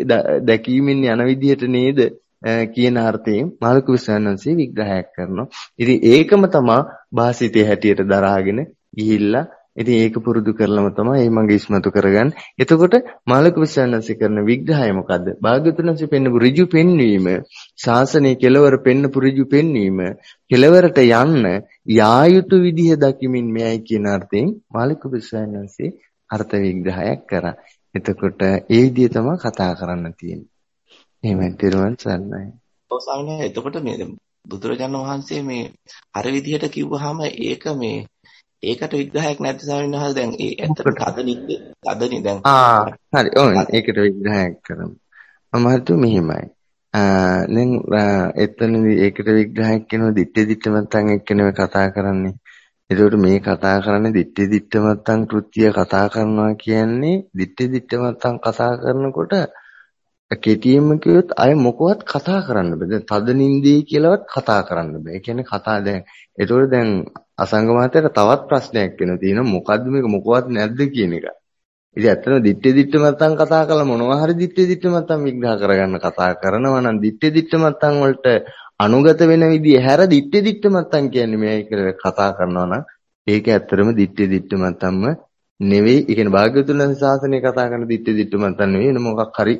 දැකීමෙන් යන විදියට නේද කියන අර්ථයෙන් මාළුකුපස්වාමීන් වහන්සේ විග්‍රහයක් කරනවා. ඉතින් ඒකම තමයි භාසිතේ හැටියට දරාගෙන ගිහිල්ලා ඉතින් ඒක පුරුදු කරලම තමයි මේ මගේ ඉස්මතු කරගන්නේ. එතකොට මාළිකුපස්වාමීන් වහන්සේ කරන විග්‍රහය මොකද්ද? භාග්‍යවතුන් වහන්සේ පෙන්නපු ඍජු පෙන්වීම, ශාසනයේ කෙලවර පෙන්නපු ඍජු පෙන්වීම, කෙලවරට යන්න යා යුතු විදිහ දකිමින් මෙයයි කියන අර්ථයෙන් මාළිකුපස්වාමීන් වහන්සේ අර්ථ විග්‍රහයක් කරා. එතකොට ඒ විදිහ තමයි කතා කරන්න තියෙන්නේ. එහෙමයි තිරුවන් සරණයි. ඔව් ස්වාමීනි. එතකොට මේ බුදුරජාණන් වහන්සේ මේ අර විදිහට කිව්වහම ඒක මේ ඒකට විග්‍රහයක් නැති ස්වාමීන් වහන්සේ දැන් ඒ ඇත්තට තදනින්ද තදනි දැන් ආ හරි ඔව් ඒකට විග්‍රහයක් කරමු. මම හිතුව මෙහිමයි. දැන් එතනදී ඒකට විග්‍රහයක් කියනවා දිත්තේ දිත්ත මත්තන් එක්කනේ කතා කරන්නේ. ඒකට මේ කතා කරන්නේ දිත්තේ දිත්ත මත්තන් කෘත්‍ය කතා කරනවා කියන්නේ දිත්තේ දිත්ත මත්තන් කතා කරනකොට කෙටියෙන්ම කිව්වොත් අය මොකවත් කතා කරන්න බෑ. දැන් තද නින්දේ කියලාවත් කතා කරන්න බෑ. ඒ කියන්නේ කතා දැන් ඒතකොට දැන් අසංගමාතයට තවත් ප්‍රශ්නයක් වෙනවා. තියෙනවා මොකද්ද මේක මොකවත් නැද්ද කියන එක. ඉතින් ඇත්තටම දිත්තේ දිත්ත මත්තන් කතා කරලා මොනවා හරි දිත්තේ දිත්ත මත්තන් විග්‍රහ කරගන්න කතා කරනවා නම් දිත්තේ දිත්ත මත්තන් වලට අනුගත වෙන විදිය හැර දිත්තේ දිත්ත මත්තන් කියන්නේ මේ කියලා කතා කරනවා නම් ඒක ඇත්තටම දිත්තේ දිත්ත මත්තන්ම නෙවෙයි. ඒ කියන්නේ භාග්‍යවතුන් වහන්සේ ශාසනය කතා කරන දිත්තේ දිත්ත මත්තන් නෙවෙයි. එන මොකක් හරි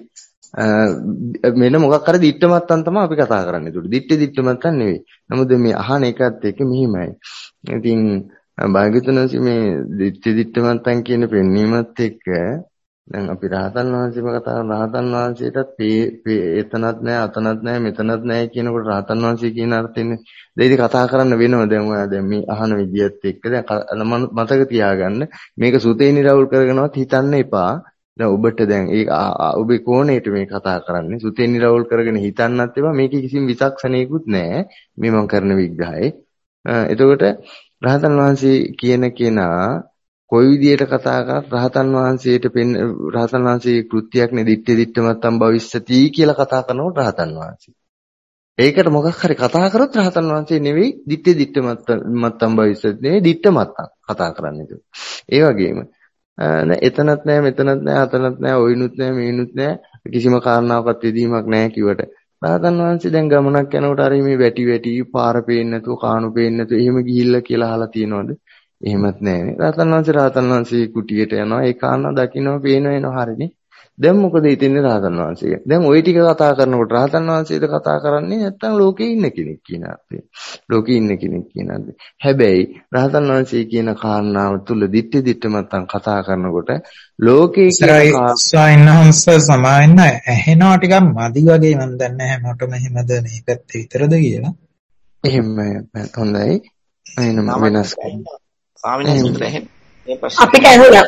මෙන්න මොකක් හරි දිත්ත මත්තන් තමයි අපි කතා කරන්නේ. ඒකට දිත්තේ දිත්ත මත්තන් නෙවෙයි. නමුත් මේ අහන එකත් එක්ක මෙහිමයි. ඉතින් භාග්‍යවතුන් වහන්සේ මේ දිත්තේ දිත්ත මත්තන් කියන පෙන්වීමත් එක්ක දැන් අපි රහතන් වහන්සේම කතා කරන රහතන් වහන්සේටත් එතනත් නැහැ අතනත් නැහැ මෙතනත් නැහැ කියනකොට රහතන් වහන්සේ කියන අර්ථයෙන් දෙයිද කතා කරන්න වෙනව. දැන් ඔයා දැන් මේ අහන විදියත් එක්ක දැන් මතක තියාගන්න මේක සුතේ නිරවුල් කරගෙනවත් හිතන්න එපා. දැන් ඔබට දැන් ඒ ඔබේ කෝණයට මේ කතා කරන්නේ සුතේ නිරවුල් කරගෙන හිතන්නත් එපා. මේකේ කිසිම විචක්ෂණයකුත් නැහැ මේ මම කරන විග්‍රහයේ. එතකොට රහතන් වහන්සේ කියන කෙනා කොයි විදියට කතා කරත් රහතන් වහන්සේට පෙන් රහතන් වහන්සේ කෘත්‍යයක් නේ දිත්තේ දිත්ත මත්තම් භවිස්සති කියලා කතා කරනකොට රහතන් වහන්සේ. ඒකට මොකක් හරි කතා කරොත් රහතන් වහන්සේ නෙවෙයි දිත්තේ දිත්ත මත්තම් භවිස්සති නෙවෙයි දිත්ත මත්තම් කතා කරන්නේ. ඒ වගේම එතනත් නැහැ මෙතනත් නැහැ අතනත් නැහැ ඔයිනුත් නැහැ මේනුත් නැහැ කිසිම කාරණාවකට යෙදීමක් නැහැ කිව්වට රහතන් වහන්සේ දැන් ගමනක් යනකොට අර මේ වැටි වැටි පාර පේන්නේ නැතුව කාණු පේන්නේ නැතුව එහෙම ගිහිල්ලා කියලා අහලා තියෙනවද? එහෙමත් නැහැ. රහතන් වහන්සේ රහතන් වහන්සේ කුටියට යනවා ඒ කාරණා දකින්නවා පේනවා එනවා හරිනේ. දැන් මොකද හිතන්නේ රහතන් වහන්සේ? දැන් ওই ටික කතා කරනකොට රහතන් වහන්සේද කතා කරන්නේ නැත්නම් ලෝකේ ඉන්න කෙනෙක් කියන අර්ථය. ලෝකේ ඉන්න කෙනෙක් කියන අර්ථය. හැබැයි රහතන් වහන්සේ කියන කාරණාව තුල දිට්ඨි දිට්ඨි මතන් කතා කරනකොට ලෝකේ කියන ස්වයන්හංස සමායන්න ඇහෙනවා ටිකක් මදි වගේ මන් දන්නේ හැමෝටම එහෙමද මේ පැත්තේ විතරද කියලා. එහෙම හොඳයි. එහෙනම් වෙනස් අපිට ඇහුණා.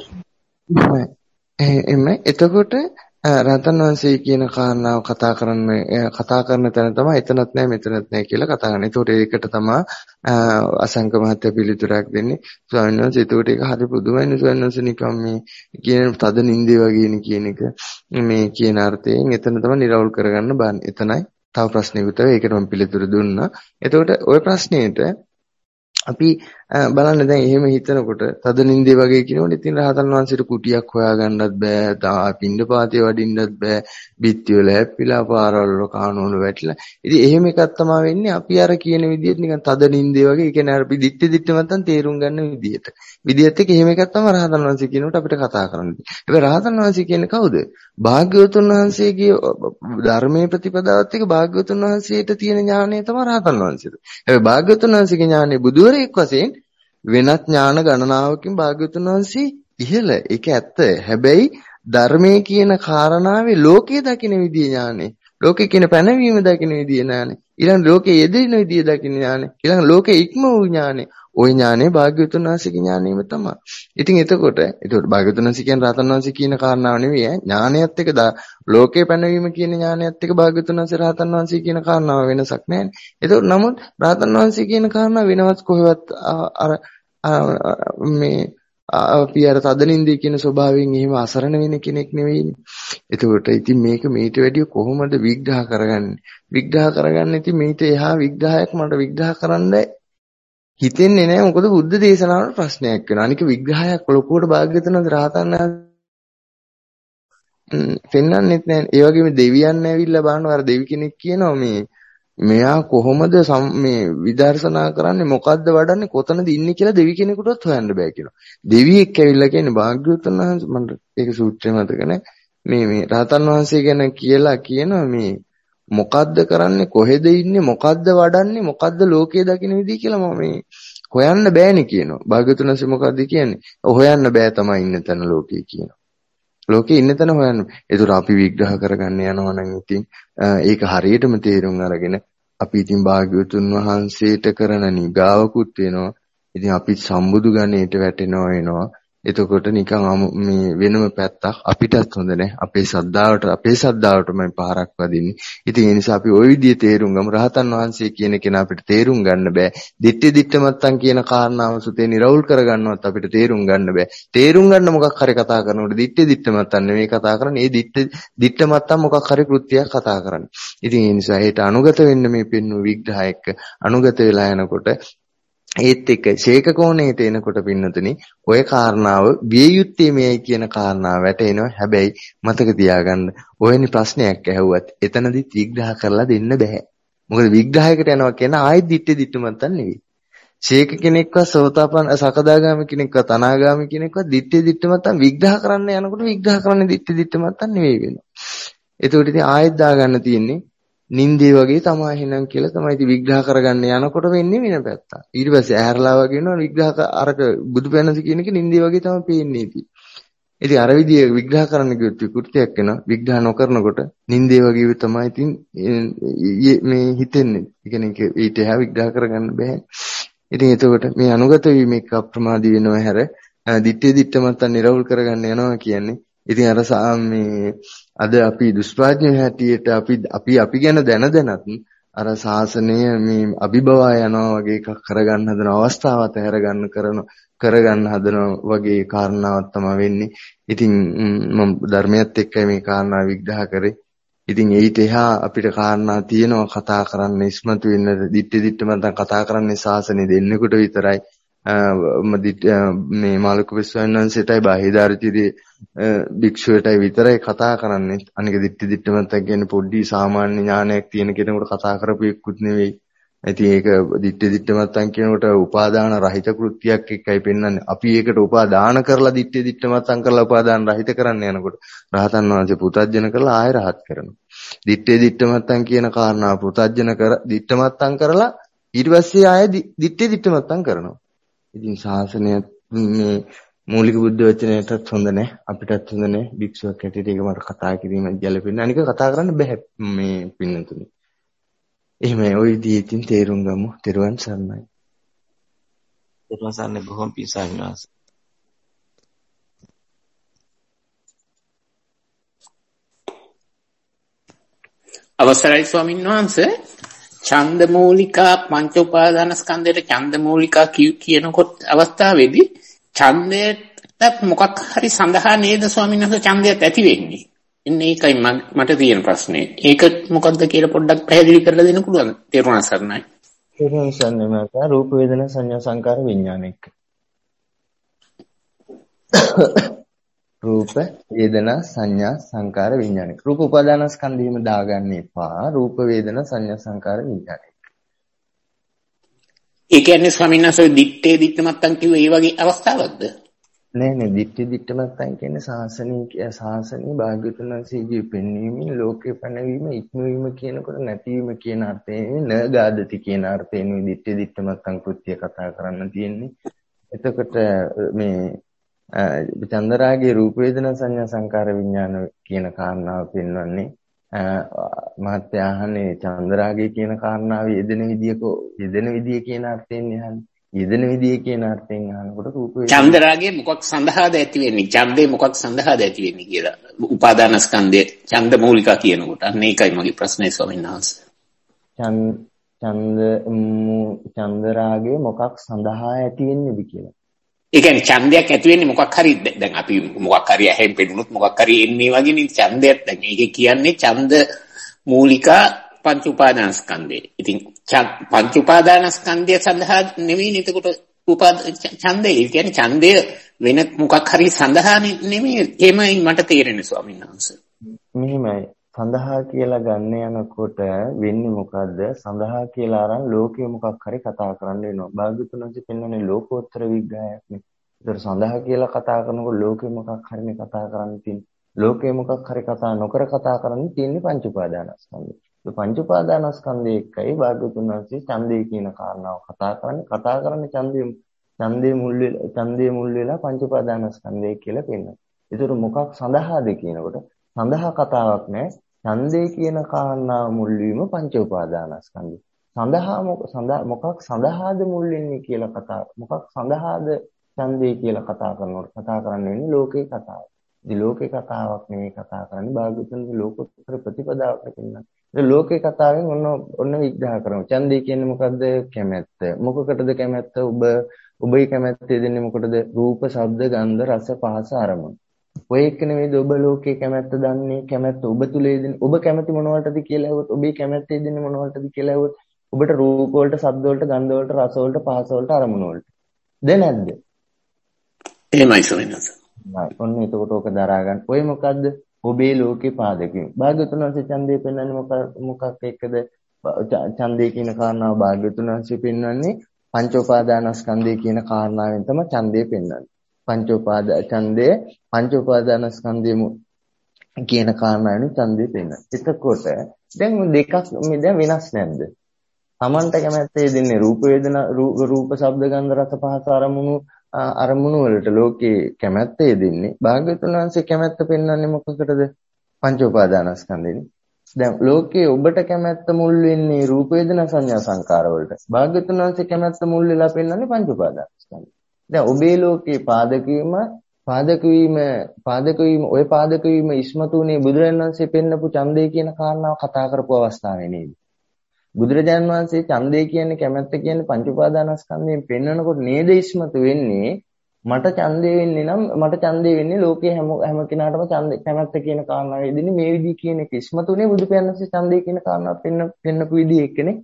එමෙ එතකොට රහතන් වහන්සේ කියන කාරණාව කතා කරන්න කතා කරන තැන තමයි එතනත් නැහැ මෙතනත් නැහැ කියලා කතා කරන්නේ. ඒකට ඒකට තමයි අසංක මහත්තයා පිළිතුරක් දෙන්නේ. ස්වාමීන් වහන්සේ ඒකට ඒක හරි පුදුමයිනේ ස්වාමීන් වහන්සේ නිකම් මේ කියන තද නින්දේ වගේනේ කියන එක මේ කියන අර්ථයෙන් එතන තමයි නිරවුල් කරගන්න බෑ. එතනයි තව ප්‍රශ්නෙකුත් ඒකට මම පිළිතුරු දුන්නා. එතකොට ওই ප්‍රශ්නෙට අපි බලන්න දැන් එහෙම හිතනකොට තද නින්දේ වගේ කියනකොට ඉතින් රහතන් වහන්සේට කුටියක් හොයාගන්නත් බෑ, තා පින්ඩපාතේ වඩින්නත් බෑ, බිත්ති වල හැප්පිලා පාරවල් වල කාණු වල වැටිලා. ඉතින් එහෙම එකක් තමයි වෙන්නේ අපි අර කියන විදිහට නිකන් තද නින්දේ වගේ. ඒ කියන්නේ අර අපි දිත්‍ති දිත්‍ති මතන් තේරුම් ගන්න විදිහට. විදිහත් එක්ක එහෙම එකක් තමයි රහතන් වහන්සේ කියනකොට අපිට කතා කරන්නේ. හැබැයි රහතන් වහන්සේ කියන්නේ කවුද? භාග්‍යවතුන් වහන්සේගේ ධර්මයේ ප්‍රතිපදාවත් එක්ක භාග්‍යවතුන් වහන්සේට තියෙන ඥානය තමයි රහතන් වහන්සේට. හැබැයි භාග්‍යවතුන් වහන්සේගේ ඥානය බුදුවරයෙක් වශයෙන් වෙනත් ඥාන ගණනාවකින් භාග්‍යවතුන් වහන්සේ ඉහළ. ඒක ඇත්ත. හැබැයි ධර්මයේ කියන කාරණාවේ ලෝකයේ දකින්න විදිය ඥානෙ, ලෝකයේ කියන පැනවීම දකින්න විදිය ඥානෙ, ඊළඟ ලෝකයේ යෙදෙන විදිය දකින්න ඥානෙ, ඊළඟ ලෝකයේ ඉක්ම වූ ඥානෙ, ওই ඥානෙ භාග්‍යවතුන් වහන්සේගේ ඥානෙම තමයි. ඉතින් එතකොට එතකොට භාග්‍යවතුන් වහන්සේ කියන රහතන් වහන්සේ කියන කාරණාව නෙවෙයි ඈ ඥානයත් එක්ක ලෝකයේ පැනවීම කියන ඥානයත් එක්ක භාග්‍යවතුන් වහන්සේ රහතන් වහන්සේ කියන කාරණාව වෙනසක් නැහැ. එතකොට නමුත් රහතන් වහන්සේ කියන කාරණාව වෙනවත් කොහෙවත් අර මේ අපි අර තදනින්දී කියන ස්වභාවයෙන් එහෙම අසරණ වෙන කෙනෙක් නෙවෙයිනේ. එතකොට ඉතින් මේක මේට වැඩිය කොහොමද විග්‍රහ කරගන්නේ? විග්‍රහ කරගන්න ඉතින් මේට එහා විග්‍රහයක් මට විග්‍රහ කරන්න හිතෙන්නේ නැහැ. මොකද බුද්ධ දේශනාවල ප්‍රශ්නයක් වෙනවා. අනික විග්‍රහයක් ලොකුවට භාග්‍යවතුන් රහතන් පෙන්වන්නෙත් නැහැ. ඒ වගේම දෙවියන් ඇවිල්ලා බලනවා අර දෙවි කෙනෙක් කියනවා මේ මෙයා කොහොමද මේ විදර්ශනා කරන්නේ මොකද්ද වඩන්නේ කොතනද ඉන්නේ කියලා දෙවි කෙනෙකුටවත් හොයන්න බෑ කියලා. දෙවියෙක් ඇවිල්ලා කියන්නේ භාග්‍යවතුන් වහන්සේ මට ඒක සූත්‍රය මතක නැහැ. මේ මේ රහතන් වහන්සේ ගැන කියලා කියනවා මේ මොකද්ද කරන්නේ කොහෙද ඉන්නේ මොකද්ද වඩන්නේ මොකද්ද ලෝකයේ දකින්න විදිහ කියලා මම මේ හොයන්න බෑනේ කියනවා. භාග්‍යවතුන් වහන්සේ මොකද්ද කියන්නේ? හොයන්න බෑ තමයි ඉන්න තැන ලෝකේ කියනවා. ලෝකේ ඉන්න තැන හොයන්න. ඒතර අපි විග්‍රහ කරගන්න යනවා නම් ඉතින් ඒක හරියටම තේරුම් අරගෙන අපි ඉතින් භාග්‍යවතුන් වහන්සේට කරන නිගාවකුත් වෙනවා. ඉතින් අපි සම්බුදු ගණයට වැටෙනවා වෙනවා. එතකොට නිකන් මේ වෙනම පැත්තක් අපිටත් හොඳ නැහැ. අපේ ශ්‍රද්ධාවට අපේ ශ්‍රද්ධාවටමයි පාරක් වදින්නේ. ඉතින් ඒ නිසා අපි ওই විදිහේ තේරුම් ගමු. රහතන් වහන්සේ කියන කෙනා අපිට තේරුම් ගන්න බෑ. දිට්ඨි දිට්ඨමත්තන් කියන කාරණාව සුතේ නිරවුල් කරගන්නවත් අපිට තේරුම් ගන්න බෑ. තේරුම් ගන්න මොකක් හරි කතා කරනකොට දිට්ඨි දිට්ඨමත්තන් නෙමෙයි කතා කරන්නේ. ඒ දිට්ඨි දිට්ඨමත්තන් මොකක් හරි කෘත්‍යයක් කතා කරන්නේ. ඉතින් ඒ නිසා ඒට අනුගත වෙන්න මේ පෙන්වු විග්‍රහය එක්ක අනුගත වෙලා යනකොට ඒත් එක්ක ශේක කෝණයට එනකොට පින්නතුනි ඔය කාරණාව විය යුත්තේ මේයි කියන කාරණාව වැටෙනවා. හැබැයි මතක තියාගන්න ඔයනි ප්‍රශ්නයක් ඇහුවත් එතනදිත් විග්‍රහ කරලා දෙන්න බෑ. මොකද විග්‍රහයකට යනවා කියන ආයෙත් දිට්ඨි දිට්ඨමත්තන් නෙවෙයි. ශේක කෙනෙක්ව සෝතාපන්න සකදාගාමි කෙනෙක්ව තනාගාමි කෙනෙක්ව දිට්ඨි දිට්ඨමත්තන් විග්‍රහ කරන්න යනකොට විග්‍රහ කරන්නේ දිට්ඨි දිට්ඨමත්තන් නෙවෙයි වෙනවා. එතකොට ඉතින් ආයෙත් දාගන්න තියෙන්නේ නින්දේ වගේ තමයි එහෙනම් කියලා තමයි ඉතින් විග්‍රහ කරගන්න යනකොට වෙන්නේ වෙන පැත්ත. ඊට පස්සේ ඇහැරලා වගේ වෙනවා විග්‍රහ අරක බුදු පැනසි කියන එක නින්දේ වගේ තමයි පේන්නේ ඉතින්. ඉතින් අර විදිය විග්‍රහ කරන්න කිව්වොත් විකෘතියක් වෙනවා. විග්‍රහ නොකරනකොට නින්දේ වගේ තමයි ඉතින් මේ හිතෙන්නේ. ඒ කියන්නේ ඊට එහා විග්‍රහ කරගන්න බෑ. ඉතින් එතකොට මේ අනුගත වීම එක්ක අප්‍රමාදී වෙනවා හැර දිත්තේ දිත්තමත්තන් නිරවුල් කරගන්න යනවා කියන්නේ. ඉතින් අර මේ අද අපි දුෂ්ප්‍රඥ හැටියට අපි අපි අපි ගැන දැන දැනත් අර ශාසනය මේ අභිභවා යනවා වගේ එකක් කරගන්න හදන අවස්ථාවත් හැරගන්න කරන කරගන්න හදන වගේ කාරණාවක් තමයි වෙන්නේ. ඉතින් මම ධර්මයේත් එක්කයි මේ කාරණා විග්‍රහ කරේ. ඉතින් ඊට එහා අපිට කාරණා තියෙනවා කතා කරන්න ඉස්මතු වෙන්න දිට්ටි දිට්ටි මතන් කතා කරන්නේ ශාසනය දෙන්නෙකුට විතරයි. මේ මාළුක විශ්වවිද්‍යාලයටයි බාහිදාරිතිදී භික්ෂුවටයි විතරයි කතා කරන්නේ. අනික දිට්ටි දිට්ටි මතක් කියන්නේ පොඩි සාමාන්‍ය ඥානයක් තියෙන කෙනෙකුට කතා කරපු එක්කුත් නෙවෙයි. ඉතින් ඒක දිට්ටි දිට්ටි මතන් කියනකොට උපාදාන රහිත කෘත්‍යයක් එක්කයි පෙන්වන්නේ. අපි ඒකට උපාදාන කරලා දිට්ටි දිට්ටි මතන් කරලා උපාදාන රහිත කරන්න යනකොට රහතන් වහන්සේ පුතඥන කරලා ආය රහත් කරනවා. දිට්ටි දිට්ටි මතන් කියන කාරණාව පුතඥන කර දිට්ටි මතන් කරලා ඊට පස්සේ ආය දිට්ටි දිට්ටි මතන් කරනවා. ඉතින් ශාසනය මේ මූලික බුද්ධ වචනයටත් හොඳ නැහැ අපිටත් හොඳ නැහැ භික්ෂුවක් හැටියට ඒක මට කතා කිරීම ගැළපෙන්නේ අනික කතා කරන්න බෑ මේ පින්නතුනි. එහෙම ওই විදිහකින් තේරුම් ගමු. තෙරුවන් සරණයි. තෙරුවන් සරණයි බොහොම පිසාවිනාස. අවසරයි ස්වාමීන් වහන්සේ ඡන්දමූලිකා පංච උපාදානස්කන්ධයට ඡන්දමූලිකා කියනකොට අවස්ථාවේදී ඡන්දයට මොකක් හරි සඳහා නේද ස්වාමීන් වහන්සේ ඡන්දයක් ඇති වෙන්නේ. එන්නේ ඒකයි මට තියෙන ප්‍රශ්නේ. ඒක මොකක්ද කියලා පොඩ්ඩක් පැහැදිලි කරලා දෙන්න පුළුවන්ද? තේරුණා සරණයි. තේරුණා සරණයි මාතා. රූප වේදනා සංඥා සංකාර විඥාන එක්ක. රූප වේදනා සංඥා සංකාර විඥාන. රූප උපාදානස්කන්ධෙම දාගන්න එපා. රූප වේදනා සංඥා සංකාර විඥාන. ඒ කියන්නේ ස්වාමීන් වහන්සේ දිත්තේ දිත්තමත්තන් කිව්ව ඒ වගේ අවස්ථාවක්ද? නෑ නෑ දිට්ඨි දිට්ඨමත්තන් කියන්නේ ශාසනීය ශාසනීය භාග්‍යවතුන් වහන්සේගේ පෙන්වීමෙන් ලෝකේ පැනවීම ඉක්මවීම කියනකොට නැතිවීම කියන අර්ථයෙන් නගාදති කියන අර්ථයෙන් දිට්ඨි දිට්ඨමත්තන් කෘත්‍ය කතා කරන්න තියෙන්නේ. එතකොට මේ චන්දරාගේ රූප වේදනා සංඥා සංකාර විඥාන කියන කාරණාව පෙන්වන්නේ මහත්ය අහන්නේ චන්දරාගේ කියන කාරණාවේ යෙදෙන විදියක යෙදෙන විදිය කියන අර්ථයෙන් යහන්නේ. යෙදෙන විදිය කියන අර්ථයෙන් අහනකොට රූප වේදනා චන්දරාගේ මොකක් සඳහාද ඇති වෙන්නේ? ඡන්දේ මොකක් සඳහාද ඇති වෙන්නේ කියලා. උපාදානස්කන්ධය ඡන්ද මූලිකා කියනකොට. අන්න ඒකයි මගේ ප්‍රශ්නේ ස්වාමීන් වහන්සේ. ඡන්ද චන්දරාගේ මොකක් සඳහා ඇති වෙන්නේද කියලා. ඒ කියන්නේ ඡන්දයක් ඇති වෙන්නේ මොකක් හරි දැන් අපි මොකක් හරි ඇහෙන් පෙනුනොත් මොකක් හරි එන්නේ වගේ නේ ඡන්දයක්. දැන් ඒක කියන්නේ ඡන්ද මූලිකා පංච උපාදානස්කන්ධය. ඉතින් පංච උපාදානස්කන්ධය සඳහා නෙවෙයි එතකොට උපාද ඡන්දය. ඒ කියන්නේ ඡන්දය වෙන මොකක් හරි සඳහා නෙමෙයි. එහෙමයි මට තේරෙන්නේ ස්වාමීන් වහන්සේ. මෙහිමයි සඳහා කියලා ගන්න යනකොට වෙන්නේ මොකද්ද? සඳහා කියලා අරන් ලෝකේ මොකක් හරි කතා කරන්න වෙනවා. භාග්‍යවතුන් වහන්සේ පෙන්වන්නේ ලෝකෝත්තර විග්‍රහයක් නේ. ඒතර සඳහා කියලා කතා කරනකොට ලෝකේ මොකක් හරිනේ කතා කරන්න තියෙන්නේ. ලෝකේ මොකක් හරි කතා නොකර කතා කරන්න තියෙන්නේ පංච උපාදානස්කන්ධය. ඒ පංච උපාදානස්කන්ධය එක්කයි භාග්‍යවතුන් වහන්සේ ඡන්දේ කියන කාරණාව කතා කරන්නේ. කතා කරන්නේ ඡන්දේ ඡන්දේ මුල් වෙලා ඡන්දේ මුල් වෙලා පංච උපාදානස්කන්ධය කියලා පෙන්වනවා. ඒතර මොකක් සඳහාද කියනකොට සඳහා කතාවක් නෑ. ඡන්දේ කියන කාරණාව මුල් වීම පංච උපාදානස්කන්ධය. සඳහා මොකක් සඳහා මොකක් සඳහාද මුල් වෙන්නේ කියලා කතා මොකක් සඳහාද ඡන්දේ කියලා කතා කරනකොට කතා කරන්න වෙන්නේ ලෝකේ කතාව. ඉතින් ලෝකේ කතාවක් නෙවෙයි කතා කරන්නේ භාග්‍යවතුන්ගේ ලෝකෝත්තර ප්‍රතිපදාවට කියනවා. ඒ ලෝකේ කතාවෙන් ඔන්න ඔන්න විග්‍රහ කරමු. ඡන්දේ කියන්නේ මොකද්ද? කැමැත්ත. මොකකටද කැමැත්ත? ඔබ ඔබේ කැමැත්ත දෙන්නේ මොකටද? රූප, ශබ්ද, ගන්ධ, රස, පහස, අරමුණු. ඔය එක නෙවෙයිද ඔබ ලෝකේ කැමැත්ත දන්නේ? කැමැත්ත ඔබ තුලේ දෙන්නේ. ඔබ කැමති මොනවටද කියලා ඇහුවොත් ඔබේ කැමැත්ත දෙන්නේ මොනවටද කියලා ඇහුවොත් ඔබට රූප වලට, ශබ්ද වලට, ගන්ධ වලට, රස වලට, පහස වලට, අරමුණු වලට. ද නැද්ද? එහෙමයි සොයනස. ඔන්න එතකොට ඕක දරා ගන්න. ඔය මොකද්ද? ඔබේ ලෝකේ පාදකයෙන්. භාග්‍යවතුන් වහන්සේ ඡන්දේ පෙන්වන්නේ මොකක් මොකක් එක්කද? ඡන්දේ කියන කාරණාව භාග්‍යවතුන් වහන්සේ පෙන්වන්නේ පංච උපාදානස්කන්ධය කියන කාරණාවෙන් තමයි ඡන්දේ පෙන්වන්නේ. පංච උපාදාන ඡන්දය පංච උපාදානස්කන්ධය කියන කාරණාවෙන් ඡන්දේ පෙන්වන්නේ. එතකොට දැන් දෙකක් මේ දැන් වෙනස් නැද්ද? Tamanta කැමැත්තේ දෙන්නේ රූප වේදනා රූප ශබ්ද ගන්ධ රස පහස අරමුණු අරමුණු වලට ලෝකේ කැමැත්තේ දෙන්නේ. භාග්‍යවතුන් වහන්සේ කැමැත්ත පෙන්වන්නේ මොකකටද? පංච උපාදානස්කන්ධෙනේ. දැන් ලෝකේ ඔබට කැමැත්ත මුල් වෙන්නේ රූප වේදනා සංඥා සංකාර වලට. භාග්‍යවතුන් වහන්සේ කැමැත්ත මුල් වෙලා පෙන්වන්නේ පංච උපාදානස්කන්ධය. දැන් ඔබේ ලෝකේ පාදක වීම පාදක වීම පාදක වීම ඔය පාදක වීම ඉස්මතුනේ බුදුරජාණන් වහන්සේ පෙන්නපු ඡන්දේ කියන කාරණාව කතා කරපු අවස්ථාවේ නේද? බුදුරජාණන් වහන්සේ ඡන්දේ කියන්නේ කැමැත්ත කියන්නේ පංච උපාදානස්කන්ධයෙන් පෙන්වනකොට නේද ඉස්මතු වෙන්නේ මට ඡන්දේ වෙන්නේ නම් මට ඡන්දේ වෙන්නේ ලෝකයේ හැම හැම කෙනාටම ඡන්දේ කැමැත්ත කියන කාරණාව දෙන්නේ මේ විදිහ කියන එක ඉස්මතුනේ බුදු පියාණන්සේ ඡන්දේ කියන කාරණාව පෙන්න පෙන්නපු විදිහ එක්කනේ.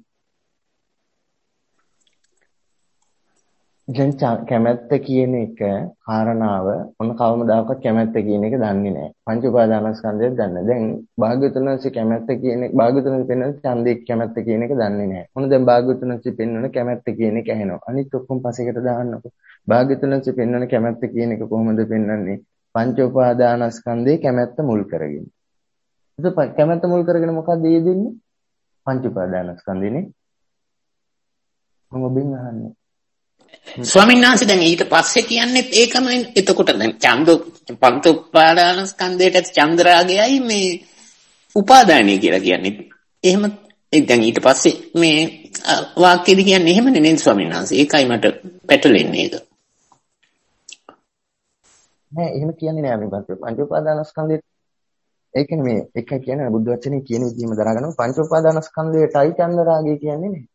දැන් කැමැත්ත කියන එක කාරණාව මොන කවමදාකවත් කැමැත්ත කියන එක දන්නේ නැහැ. පංච උපාදානස්කන්ධයක් දන්නේ. දැන් භාග්‍යවතුන් වහන්සේ කැමැත්ත කියන එක භාග්‍යවතුන් වහන්සේ පෙන්වන ඡන්දේ කැමැත්ත කියන එක දන්නේ නැහැ. මොන දැන් භාග්‍යවතුන් වහන්සේ පෙන්වන කැමැත්ත කියන එක ඇහෙනවා. අනිත් ඔක්කොම පසෙකට දාන්නකො. භාග්‍යවතුන් වහන්සේ පෙන්වන කැමැත්ත කියන එක කොහොමද පෙන්වන්නේ? පංච උපාදානස්කන්ධේ කැමැත්ත මුල් කරගෙන. ඒක කැමැත්ත මුල් කරගෙන මොකක්ද ඒ දෙන්නේ? පංච උපාදානස්කන්ධේනේ. මම ඔබෙන් අහන්නේ ස්වාමීන් වහන්සේ දැන් ඊට පස්සේ කියන්නේත් ඒකම එතකොට දැන් ඡන්ද පංච උපාදානස්කන්ධයට චන්ද්‍රාගයයි මේ උපාදානයි කියලා කියන්නේ. එහෙම දැන් ඊට පස්සේ මේ වාක්‍යෙදි කියන්නේ එහෙමනේ නේද ස්වාමීන් වහන්සේ? ඒකයි මට පැටලෙන්නේ ඒක. නෑ එහෙම කියන්නේ නෑ මේ පංච උපාදානස්කන්ධය. ඒ කියන්නේ මේ එක කියන්නේ බුද්ධ වචනේ කියන විදිහම දරාගන්න පංච උපාදානස්කන්ධයටයි චන්ද්‍රාගය කියන්නේ නේ.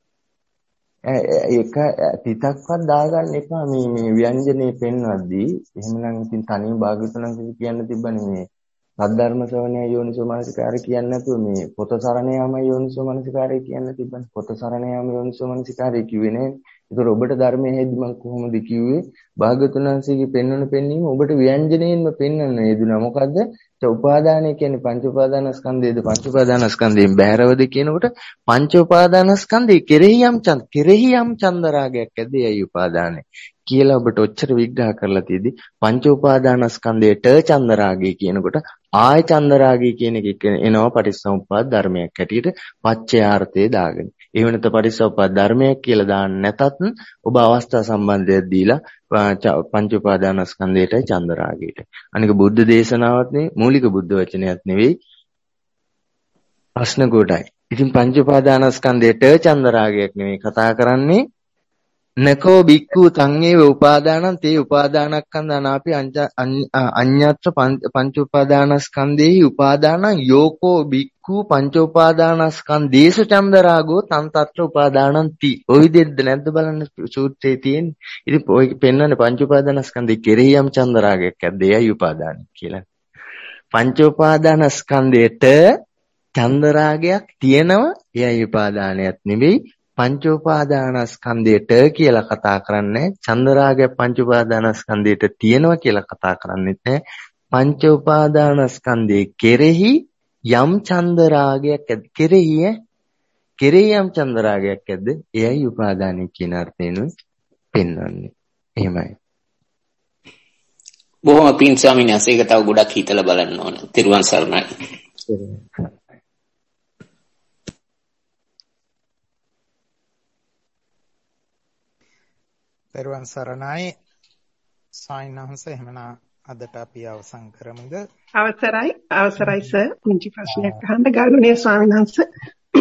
ඒක තිතක්වත් දාගන්න එපා මේ මේ ව්‍යංජනේ පෙන්වද්දී. එහෙමනම් ඉතින් තනියම භාග්‍යවතුන් කියන්න තිබ්බනේ මේ සද්ධර්ම ශ්‍රවණය යෝනිසෝ මනසිකාරය කියන්නේ නැතුව මේ පොත සරණ යාම යෝනිසෝ මනසිකාරය කියන්න තිබ්බනේ. පොත සරණ යාම යෝනිසෝ මනසිකාරය කිව්වේ නෑනේ. ඒතර ඔබට ධර්මයේ හෙද්දි මම කොහොමද කිව්වේ? භාග්‍යවතුන් වහන්සේගේ පෙන්වන පෙන්වීම ඔබට ව්‍යංජනයෙන්ම පෙන්වන්න යෙදුනා. මොකද්ද? උපාදානය කියන්නේ පංච උපාදානස්කන්ධයේද පංච උපාදානස්කන්ධයෙන් බැහැරවද කියනකොට පංච උපාදානස්කන්ධය කෙරෙහි යම් චන්ද කෙරෙහි යම් චන්දරාගයක් ඇද්ද යයි උපාදානයි කියලා ඔබට ඔච්චර විග්‍රහ කරලා තියෙදි පංච උපාදානස්කන්ධයට චන්දරාගය කියනකොට ආය චන්දරාගය කියන එක එනවා පටිච්චසමුප්පාද ධර්මයක් හැටියට පච්චයාර්ථයේ දාගෙන. ඒ වෙනත පටිච්චසමුප්පාද ධර්මයක් කියලා දාන්න නැතත් ඔබ අවස්ථා සම්බන්ධයක් දීලා පංච උපාදානස්කන්ධයටයි චන්දරාගයට. අනික බුද්ධ දේශනාවත් නෙවෙයි මූලික බුද්ධ වචනයක් නෙවෙයි ප්‍රශ්න කොටයි. ඉතින් පංච උපාදානස්කන්ධයට චන්දරාගයක් නෙවෙයි කතා කරන්නේ නකෝ බික්ඛු සංවේව උපාදානං තේ උපාදානස්කන්ධානාපි අඤ්ඤත්‍ර පංච උපාදානස්කන්ධේහි උපාදානං යෝකෝ බික්ඛු පංච උපාදානස්කන්ධේසු චන්දරාගෝ තන් තත්‍ර උපාදානං ති. ඔය විදිහට නැද්ද බලන්න සූත්‍රයේ තියෙන්නේ. ඉතින් ඔය පෙන්වන්නේ පංච උපාදානස්කන්ධේ කෙරෙහි යම් චන්දරාගයක් ඇද්ද එයයි උපාදාන කියලා. පංච උපාදානස්කන්ධයට චන්දරාගයක් තියෙනවා එයයි උපාදානයක් නෙවෙයි. පංච උපාදානස්කන්ධයට කියලා කතා කරන්නේ චන්දරාගය පංච උපාදානස්කන්ධයට තියෙනවා කියලා කතා කරන්නේ නැහැ. පංච උපාදානස්කන්ධයේ කෙරෙහි යම් චන්දරාගයක් ඇද්ද කෙරෙහි කෙරෙහි යම් චන්දරාගයක් ඇද්ද එයයි උපාදානයි කියන අර්ථයෙන් පෙන්වන්නේ. එහෙමයි. බොහොම පිං ස්වාමීන් වහන්සේ ඒක තව ගොඩක් හිතලා බලන්න ඕන. තිරුවන් සරණයි. තෙරුවන් සරණයි ස්වාමීන් වහන්සේ. එහෙමනම් අදට අපි අවසන් කරමුද? අවසරයි අවසරයි සර්. පුංචි ප්‍රශ්නයක් අහන්න ගෞරවනීය ස්වාමීන් වහන්සේ.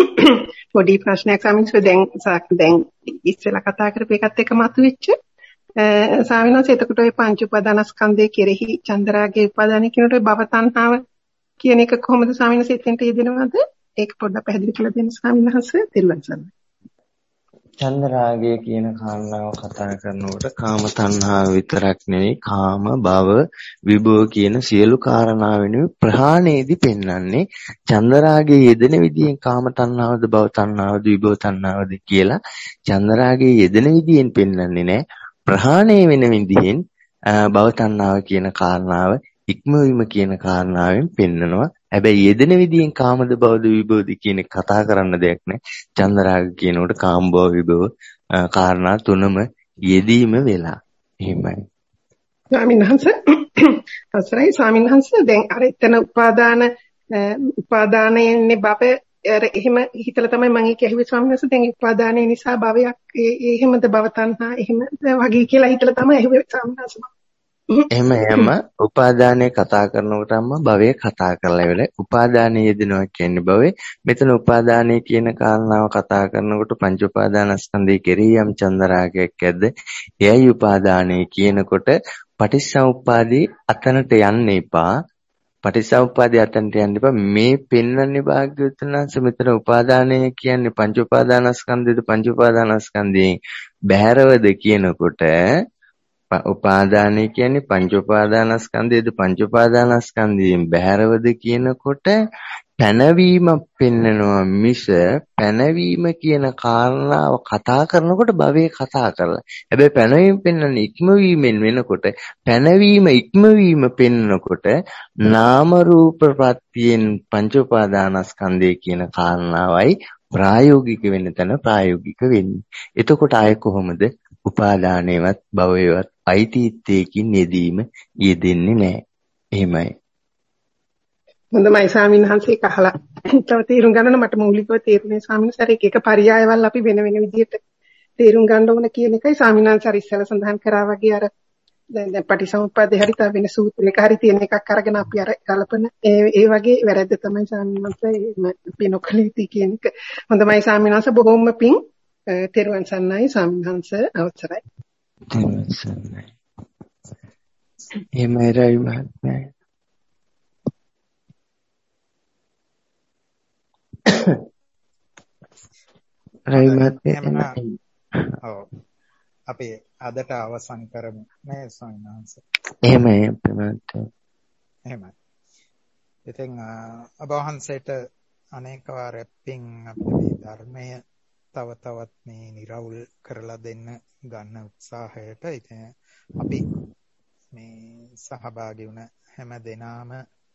පොඩි ප්‍රශ්නයක් ස්වාමීන් වහන්සේ දැන් දැන් ඉස්සෙල්ලා කතා කරපු එකත් එක්ක මතුවෙච්ච ස්වාමීන් වහන්සේ එතකොට ওই පංච උපාදානස්කන්ධය කෙරෙහි චන්දරාගේ උපාදානය කියනකොට භව තණ්හාව කියන එක කොහොමද ස්වාමීන් වහන්සේ එතෙන්ට යෙදෙනවද? ඒක පොඩ්ඩක් පැහැදිලි කරලා දෙන්න ස්වාමීන් වහන්සේ. දෙල්ලන් සරණයි. චන්දරාගය කියන කාරණාව කතා කරනකොට කාම තණ්හාව විතරක් නෙවෙයි කාම භව විභව කියන සියලු කාරණා වෙනුයි ප්‍රහාණයේදී පෙන්වන්නේ චන්දරාගයේ යෙදෙන විදියෙන් කාම තණ්හාවද භව තණ්හාවද විභව තණ්හාවද කියලා චන්දරාගයේ යෙදෙන විදියෙන් පෙන්වන්නේ නැහැ. ප්‍රහාණය වෙන විදියෙන් භව තණ්හාව කියන කාරණාව ඉක්මවීම කියන කාරණාවෙන් පෙන්නනවා. හැබැයි යෙදෙන විදියෙන් කාමද භවද විභවද කියන කතා කරන්න දෙයක් නැහැ. චන්දරාග කියනකොට කාම භව විභව කාරණා තුනම යෙදීම වෙලා. එහෙමයි. ස්වාමීන් වහන්සේ අසරයි ස්වාමීන් වහන්සේ දැන් අර එතන උපාදාන උපාදානයේනේ භව අර එහෙම හිතලා තමයි මම ඒක ඇහුවේ ස්වාමීන් වහන්සේ. දැන් උපාදානයේ නිසා භවයක් එහෙමද භව තණ්හා එහෙම වගේ කියලා හිතලා තමයි ඇහුවේ ස්වාමීන් වහන්සේ. එහෙම එහෙම උපාදානය කතා කරනකොට අම්මා භවය කතා කරලා ඉවරයි. උපාදානය යෙදෙනවා කියන්නේ භවය. මෙතන උපාදානය කියන කාරණාව කතා කරනකොට පංච උපාදානස්කන්ධය කෙරෙහි යම් චන්දරාගයක් ඇද්ද? එයයි උපාදානය කියනකොට පටිච්චසමුප්පාදේ අතනට යන්න එපා. පටිච්චසමුප්පාදේ අතනට යන්න එපා. මේ පෙන්වන්නේ භාග්‍යවතුන් වහන්සේ මෙතන උපාදානය කියන්නේ පංච උපාදානස්කන්ධයද පංච උපාදානස්කන්ධයෙන් බැහැරවද කියනකොට උපාදානය කියන්නේ පංච උපාදානස්කන්ධයේද පංච උපාදානස්කන්ධයෙන් බැහැරවද කියනකොට පැනවීම පෙන්නනවා මිස පැනවීම කියන කාරණාව කතා කරනකොට භවයේ කතා කරලා. හැබැයි පැනවීම පෙන්වන්නේ ඉක්මවීමෙන් වෙනකොට පැනවීම ඉක්මවීම පෙන්නකොට නාම රූප ප්‍රත්‍යයෙන් පංච උපාදානස්කන්ධය කියන කාරණාවයි ප්‍රායෝගික වෙන තැන ප්‍රායෝගික වෙන්නේ. එතකොට ආයේ කොහොමද උපාදානයේවත් භවයේවත් අයිතිත්වයකින් යෙදීම යෙදෙන්නේ නැහැ. එහෙමයි. හොඳයි ස්වාමීන් වහන්සේ කහලා තව තේරුම් ගන්න මට මූලිකව තේරුනේ ස්වාමීන් වහන්සේ එක පරයයවල් අපි වෙන වෙන විදිහට තේරුම් ගන්න ඕන කියන එකයි ස්වාමීන් වහන්සේ අර ඉස්සෙල්ලා සඳහන් කරා වගේ අර දැන් දැන් පටිසමුප්පාදේ හරි තව වෙන සූත්‍රයක හරි තියෙන එකක් අරගෙන අපි අර ගලපන ඒ ඒ වගේ වැරද්ද තමයි ස්වාමීන් වහන්සේ අපි නොකලීති කියන එක. හොඳයි ස්වාමීන් වහන්සේ බොහොම පිං තෙරුවන් සරණයි ස්වාමීන් වහන්සේ අවසරයි. තෙරුවන් සරණයි. එහෙමයි රයි මහත්මයා. රයි මහත්මයා. ඔව්. අපි අදට අවසන් කරමු නේ ස්වාමීන් වහන්සේ. එහෙමයි අපේ එහෙමයි. ඉතින් ඔබ වහන්සේට අනේක වාරයක් පිං අපේ ධර්මය තව තවත් මේ නිරවුල් කරලා දෙන්න ගන්න උත්සාහයට ඉතින් අපි මේ සහභාගී වුණ හැම දෙනාම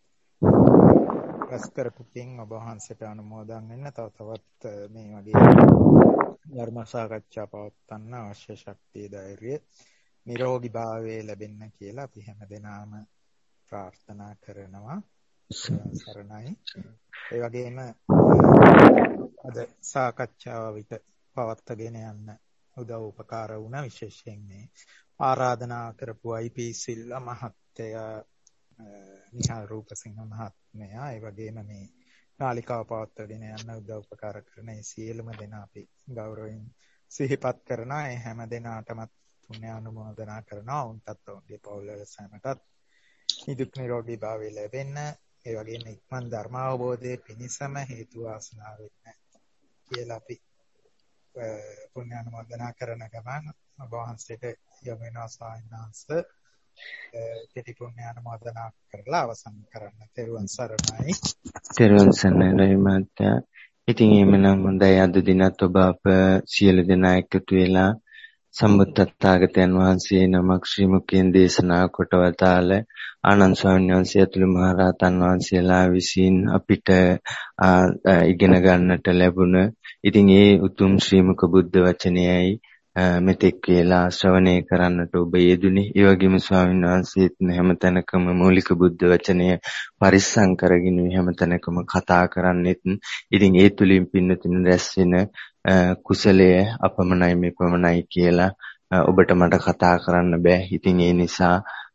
රැස් කරපු පින් ඔබ වහන්සේට අනුමෝදන් වෙන්න තව තවත් මේ වගේ ධර්ම සාකච්ඡා පවත්වන්න අවශ්‍ය ශක්තිය ධෛර්යය නිරෝගී භාවය ලැබෙන්න කියලා අපි හැම දෙනාම ප්‍රාර්ථනා කරනවා. සරණයි. ඒ වගේම අද සාකච්ඡාව විට පවත්වාගෙන යන්න උදව් උපකාර වුණ විශේෂයෙන් මේ ආරාධනා කරපු අයි පී සිල්වා මහත්තයා, නිහාල් රූපසිංහ මහත්මයා, ඒ වගේම මේ නාලිකාව පවත්වාගෙන යන්න උදව් උපකාර කරන ඒ සියලුම දෙනා අපි ගෞරවයෙන් සිහිපත් කරනවා. ඒ හැම දෙනාටම පුණ්‍ය අනුමෝදනා කරනවා. උන්ටත් ඔවුන්ගේ පවුල්වල සැමටත් නිදුක් නිරෝගී භාවය ලැබෙන්න, ඒ වගේම ඉක්මන් ධර්ම අවබෝධයේ පිණිසම හේතු වාසනා වෙන්න කියලා අපි පුණ්‍ය අනුමෝදනා කරන ගමන් ඔබ වහන්සේට යොමු වෙනවා ස්වාමීන් වහන්සේ. කෙටි පුණ්‍ය අනුමෝදනා කරලා අවසන් කරන්න. තෙරුවන් සරණයි. තෙරුවන් සරණයි මහත්තයා. ඉතින් එමනම් හොඳයි අද දිනත් ඔබ අප සියලු දෙනා එකතු වෙලා සම්බුද්ධත්ථාගතයන් වහන්සේ නමක් ශ්‍රී මුඛයෙන් දේශනා කොට වදාළ ආනන්ද ස්වාමීන් වහන්සේ ඇතුළු මහරහතන් වහන්සේලා විසින් අපිට ඉගෙන ගන්නට ලැබුණ ඉතින් ඒ උතුම් ශ්‍රී මුඛ බුද්ධ වචනයයි මෙතෙක් වේලා ශ්‍රවණය කරන්නට ඔබ යෙදුනේ. ඒ වගේම ස්වාමීන් වහන්සේත් හැමතැනකම මූලික බුද්ධ වචනය පරිස්සම් කරගෙන හැමතැනකම කතා කරන්නෙත් ඉතින් ඒ තුලින් පින්නතුන් රැස් වෙන කුසලය අපමණයි මෙපමණයි කියලා ඔබට මට කතා කරන්න බෑ. ඉතින් ඒ නිසා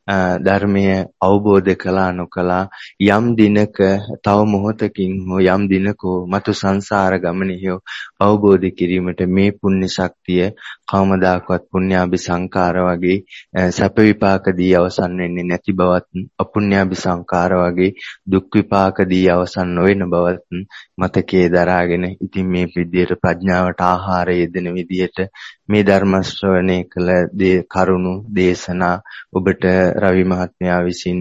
ධර්මය අවබෝධ කළා නොකළා යම් දිනක තව මොහොතකින් හෝ යම් දිනක මතු සංසාර ගමනේ අවබෝධ කිරීමට මේ පුණ්‍ය ශක්තිය කවමදාකවත් පුණ්‍යාභි සංකාර වගේ සැප විපාක දී අවසන් වෙන්නේ නැති බවත් අපුණ්‍යාභි සංකාර වගේ දුක් විපාක දී අවසන් නොවන බවත් මතකයේ දරාගෙන ඉතින් මේ විදියට ප්‍රඥාවට ආහාර යෙදෙන විදියට මේ ධර්ම ශ්‍රවණය කළ දේ කරුණු දේශනා ඔබට රවි මහත්මයා විසින්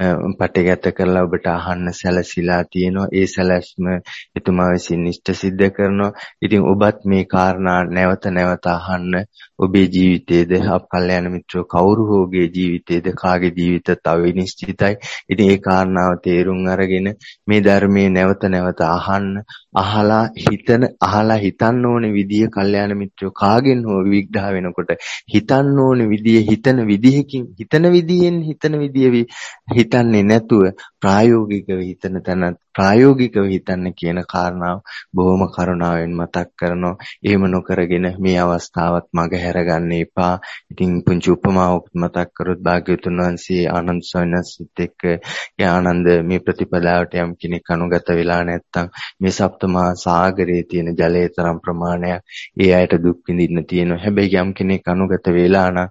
පටගත කරලා ඔබට අහන්න සැලසීලා තියෙනවා. ඒ සැලැස්ම එතුමා විසින් ඉෂ්ට සිද්ධ කරනවා. ඉතින් ඔබත් මේ කාරණා නැවත නැවත අහන්න ඔබේ ජීවිතයේද අපකල්යන මිත්‍රෝ කවුරු හෝගේ ජීවිතයේද කාගේ ජීවිත තව විනිශ්චිතයි. ඉතින් ඒ කාරණාව තේරුම් අරගෙන මේ ධර්මයේ නැවත නැවත අහන්න අහලා හිතන අහලා හිතන්න ඕනේ විදිය කල්යාණ මිත්‍රෝ කාගෙන් හෝ විග්‍රහ වෙනකොට හිතන්න ඕනේ විදිය හිතන විදිහකින් හිතන විදියෙන් හිතන විදිය හිතන්නේ නැතුව ප්‍රායෝගිකව හිතන තැන ප්‍රායෝගිකව හිතන්න කියන කාරණාව බොහොම කරුණාවෙන් මතක් කරනවා. එහෙම නොකරගෙන මේ අවස්ථාවත් මගහැර ගන්න එපා. ඉතින් පුංචි උපමාවක් මතක් කරොත් භාග්‍යවතුන් වහන්සේ ආනන්ද සයනසිත එක්ක ආනන්ද මේ ප්‍රතිපදාවට යම් කෙනෙක් අනුගත වෙලා නැත්නම් මේ සප්තමහා සාගරයේ තියෙන ජලයේ තරම් ප්‍රමාණයක් ඒ අයට දුක් විඳින්න තියෙනවා. හැබැයි යම් කෙනෙක් අනුගත වෙලා නම්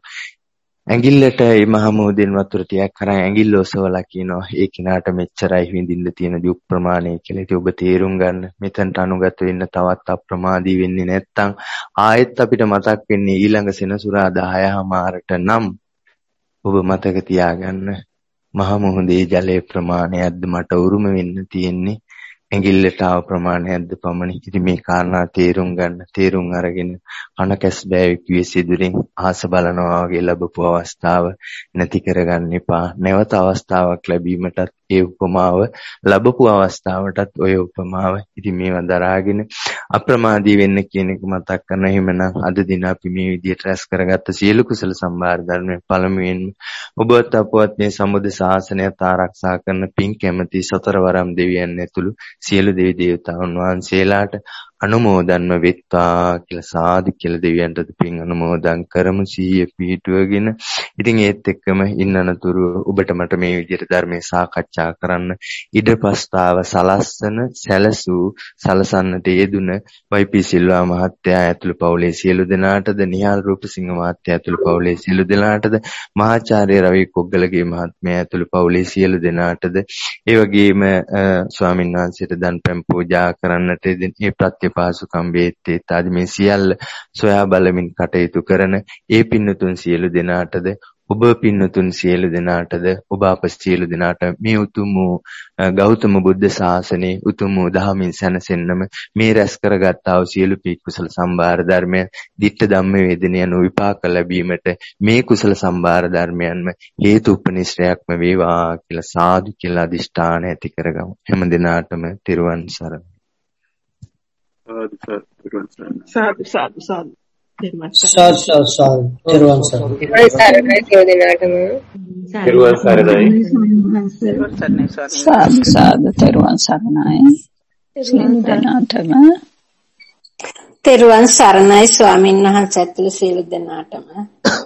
ඇඟිල්ලට මේ මහ මොහොතෙන් වතුර ටිකක් කරන් ඇඟිල්ල ඔසවලා කියනවා ඒ කිනාට මෙච්චරයි විඳින්න තියෙන දුක් ප්‍රමාණය කියලා. ඒක ඔබ තේරුම් ගන්න. මෙතනට අනුගත වෙන්න තවත් අප්‍රමාදී වෙන්නේ නැත්නම් ආයෙත් අපිට මතක් වෙන්නේ ඊළඟ සෙනසුරාදා හය හමාරට නම් ඔබ මතක තියාගන්න මහ මොහොතේ ජලයේ ප්‍රමාණයක්ද මට උරුම වෙන්න තියෙන්නේ ඇඟිල්ලට ආව ප්‍රමාණයක්ද පමණයි. ඉතින් මේ කාරණා තේරුම් ගන්න. තේරුම් අරගෙන කනකැස් බෑවි කිව්වේ සිදුරින් ආස බලනවා වගේ ලැබපු අවස්ථාව නැති කරගන්න එපා. නැවත අවස්ථාවක් ලැබීමටත් ඒ උපමාව ලැබපු අවස්ථාවටත් ඔය උපමාව. ඉතින් මේවා දරාගෙන අප්‍රමාදී වෙන්න කියන එක මතක් කරන. එහෙමනම් අද දින අපි මේ විදිහට රැස් කරගත්ත සියලු කුසල සම්භාර ධර්මයෙන් පළමුවෙන් ඔබවත් අපවත් මේ සමුද ශාසනයත් ආරක්ෂා කරන පින් කැමැති සතරවරම් දෙවියන් ඇතුළු සියලු දෙවි දේවතාවුන් වහන්සේලාට අනුමෝදන්ව වෙත්වා කියලා සාදු කියලා දෙවියන්ට පින් අනුමෝදන් කරමු සිහිය පිහිටුවගෙන. ඉතින් ඒත් එක්කම ඉන්නනතුරු ඔබට මට මේ විදිහට ධර්මයේ සාකච්ඡා කරන්න ඉඩ ප්‍රස්තාව සලස්සන සැලසූ සලසන්නට යෙදුන වයිපී සිල්වා මහත්තයා ඇතුළු පවුලේ සියලු දෙනාටද නිහාල් රූපසිංහ මහත්තයා ඇතුළු පවුලේ සියලු දෙනාටද මහාචාර්ය රවි කොග්ගලගේ මහත්මයා ඇතුළු පවුලේ සියලු දෙනාටද ඒ වගේම ස්වාමීන් වහන්සේට දන් පැන් පූජා කරන්නට ඒ ප්‍රත්‍යපාසුකම් වේත්තේ ආදී මේ සියල්ල සොයා බලමින් කටයුතු කරන ඒ පින්නතුන් සියලු දෙනාටද ඔබ පින්නතුන් සියලු දෙනාටද ඔබ අප සියලු දෙනාට මේ උතුම් වූ ගෞතම බුද්ධ ශාසනයේ උතුම් වූ ධහමින් සැනසෙන්නම මේ රැස් කරගත්තා වූ සියලු පී කුසල සම්භාර ධර්මයන් ditta ධම්ම වේදනය යන විපාක ලැබීමට මේ කුසල සම්භාර ධර්මයන්ම හේතු උපනිශ්‍රයක්ම වේවා කියලා සාදු කියලා අදිෂ්ඨාන ඇති කරගමු. හැම දිනාටම තෙරුවන් සරණයි. සාදු සාදු සාදු සාදු සාදු සාදු තෙරුවන් සරණයි. තෙරුවන් සරණයි. සාදු සාදු තෙරුවන් සරණයි. සියලු දෙනාටම තෙරුවන් සරණයි ස්වාමින් වහන්සේ ඇතුළු සියලු දෙනාටම